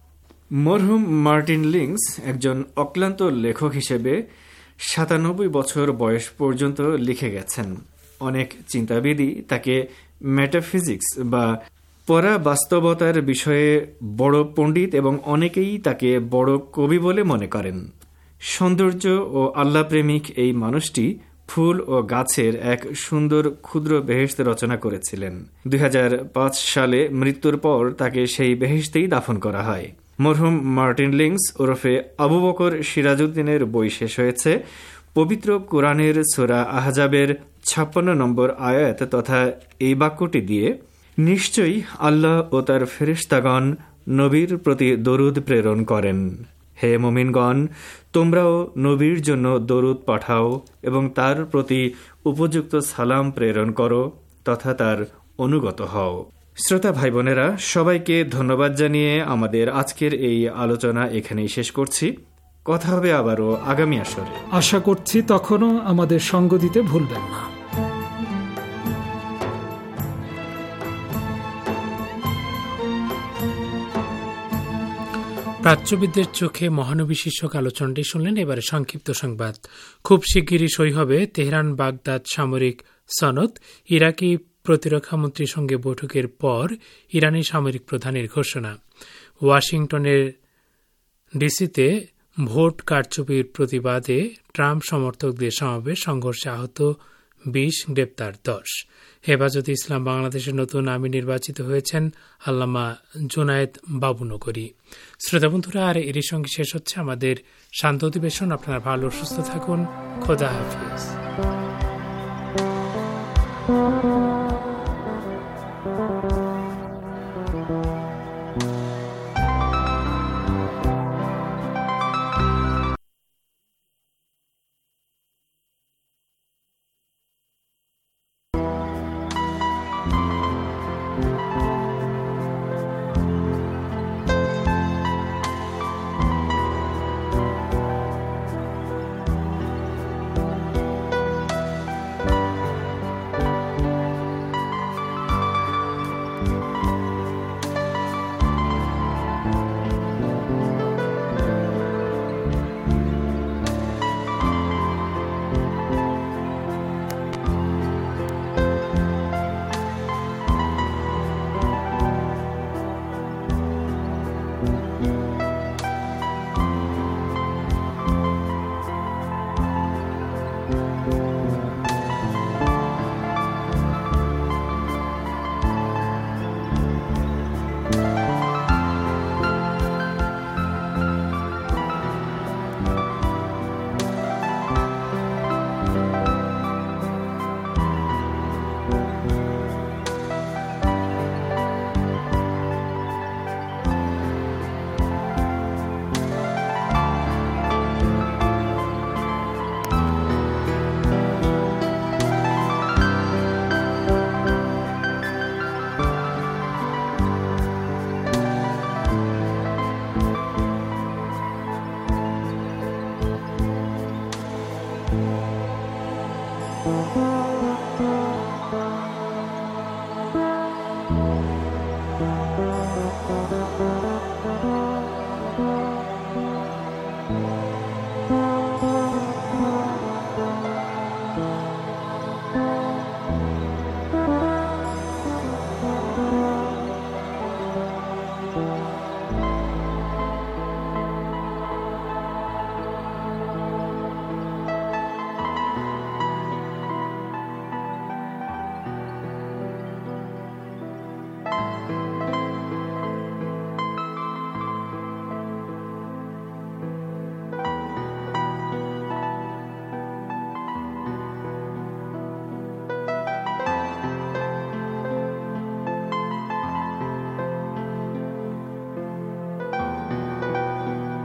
মরহুম মার্টিন লিংস একজন অক্লান্ত লেখক হিসেবে সাতানব্বই বছর বয়স পর্যন্ত লিখে গেছেন। অনেক চিন্তাবিদই তাকে মেটাফিজিক্স বা পরাবাস্তবতার বিষয়ে বড় পণ্ডিত এবং অনেকেই তাকে বড় কবি বলে মনে করেন। সৌন্দর্য ও আল্লাহপ্রেমিক এই মানুষটি ফুল ও গাছের এক সুন্দর ক্ষুদ্র বেহেশত রচনা করেছিলেন। দুই হাজার পাঁচ সালে মৃত্যুর পর তাকে সেই বেহেশতেই দাফন করা হয়। মরহুম মার্টিন লিংস ওরফে আবু বকর সিরাজউদ্দিনের বই শেষ হয়েছে পবিত্র কোরআনের সূরা আহজাবের ছাপ্পান্ন নম্বর আয়াত তথা এই বাক্যটি দিয়ে, নিশ্চয়ই আল্লাহ ও তার ফেরেশতাগণ নবীর প্রতি দরুদ প্রেরণ করেন। হে মুমিনগণ, তোমরাও নবীর জন্য দরুদ পাঠাও এবং তার প্রতি উপযুক্ত সালাম প্রেরণ করো তথা তার অনুগত হও। শ্রোতা ভাই বোনেরা, সবাইকে ধন্যবাদ জানিয়ে আমাদের আজকের এই আলোচনা এখানেই শেষ করছি। কথা হবে আবারও আগামী আসরে। আশা করছি তখনও আমাদের সঙ্গ দিতে ভুলবেন না। প্রাচ্যবিদদের চোখে মহানবী শীর্ষক আলোচনাটি শুনলেন। এবারে সংক্ষিপ্ত সংবাদ। খুব শিগগিরই সই হবে তেহরান বাগদাদ সামরিক সনদ। ইরাকি প্রতিরক্ষামন্ত্রীর সঙ্গে বৈঠকের পর ইরানি সামরিক প্রধানের ঘোষণা। ওয়াশিংটনের ডিসিতে ভোট কারচুপির প্রতিবাদে ট্রাম্প সমর্থকদের সমাবেশ, সংঘর্ষে আহত বিশ, গ্রেপ্তার দশ। হেফাজতে ইসলাম বাংলাদেশের নতুন আমির নির্বাচিত হয়েছেন আল্লামা জুনায়েদ বাবুনগরী। শ্রোতা বন্ধুরা, আর এরই সঙ্গে শেষ হচ্ছে আমাদের শান্ত অধিবেশন। আপনারা ভালো সুস্থ থাকুন। খোদা হাফিজ।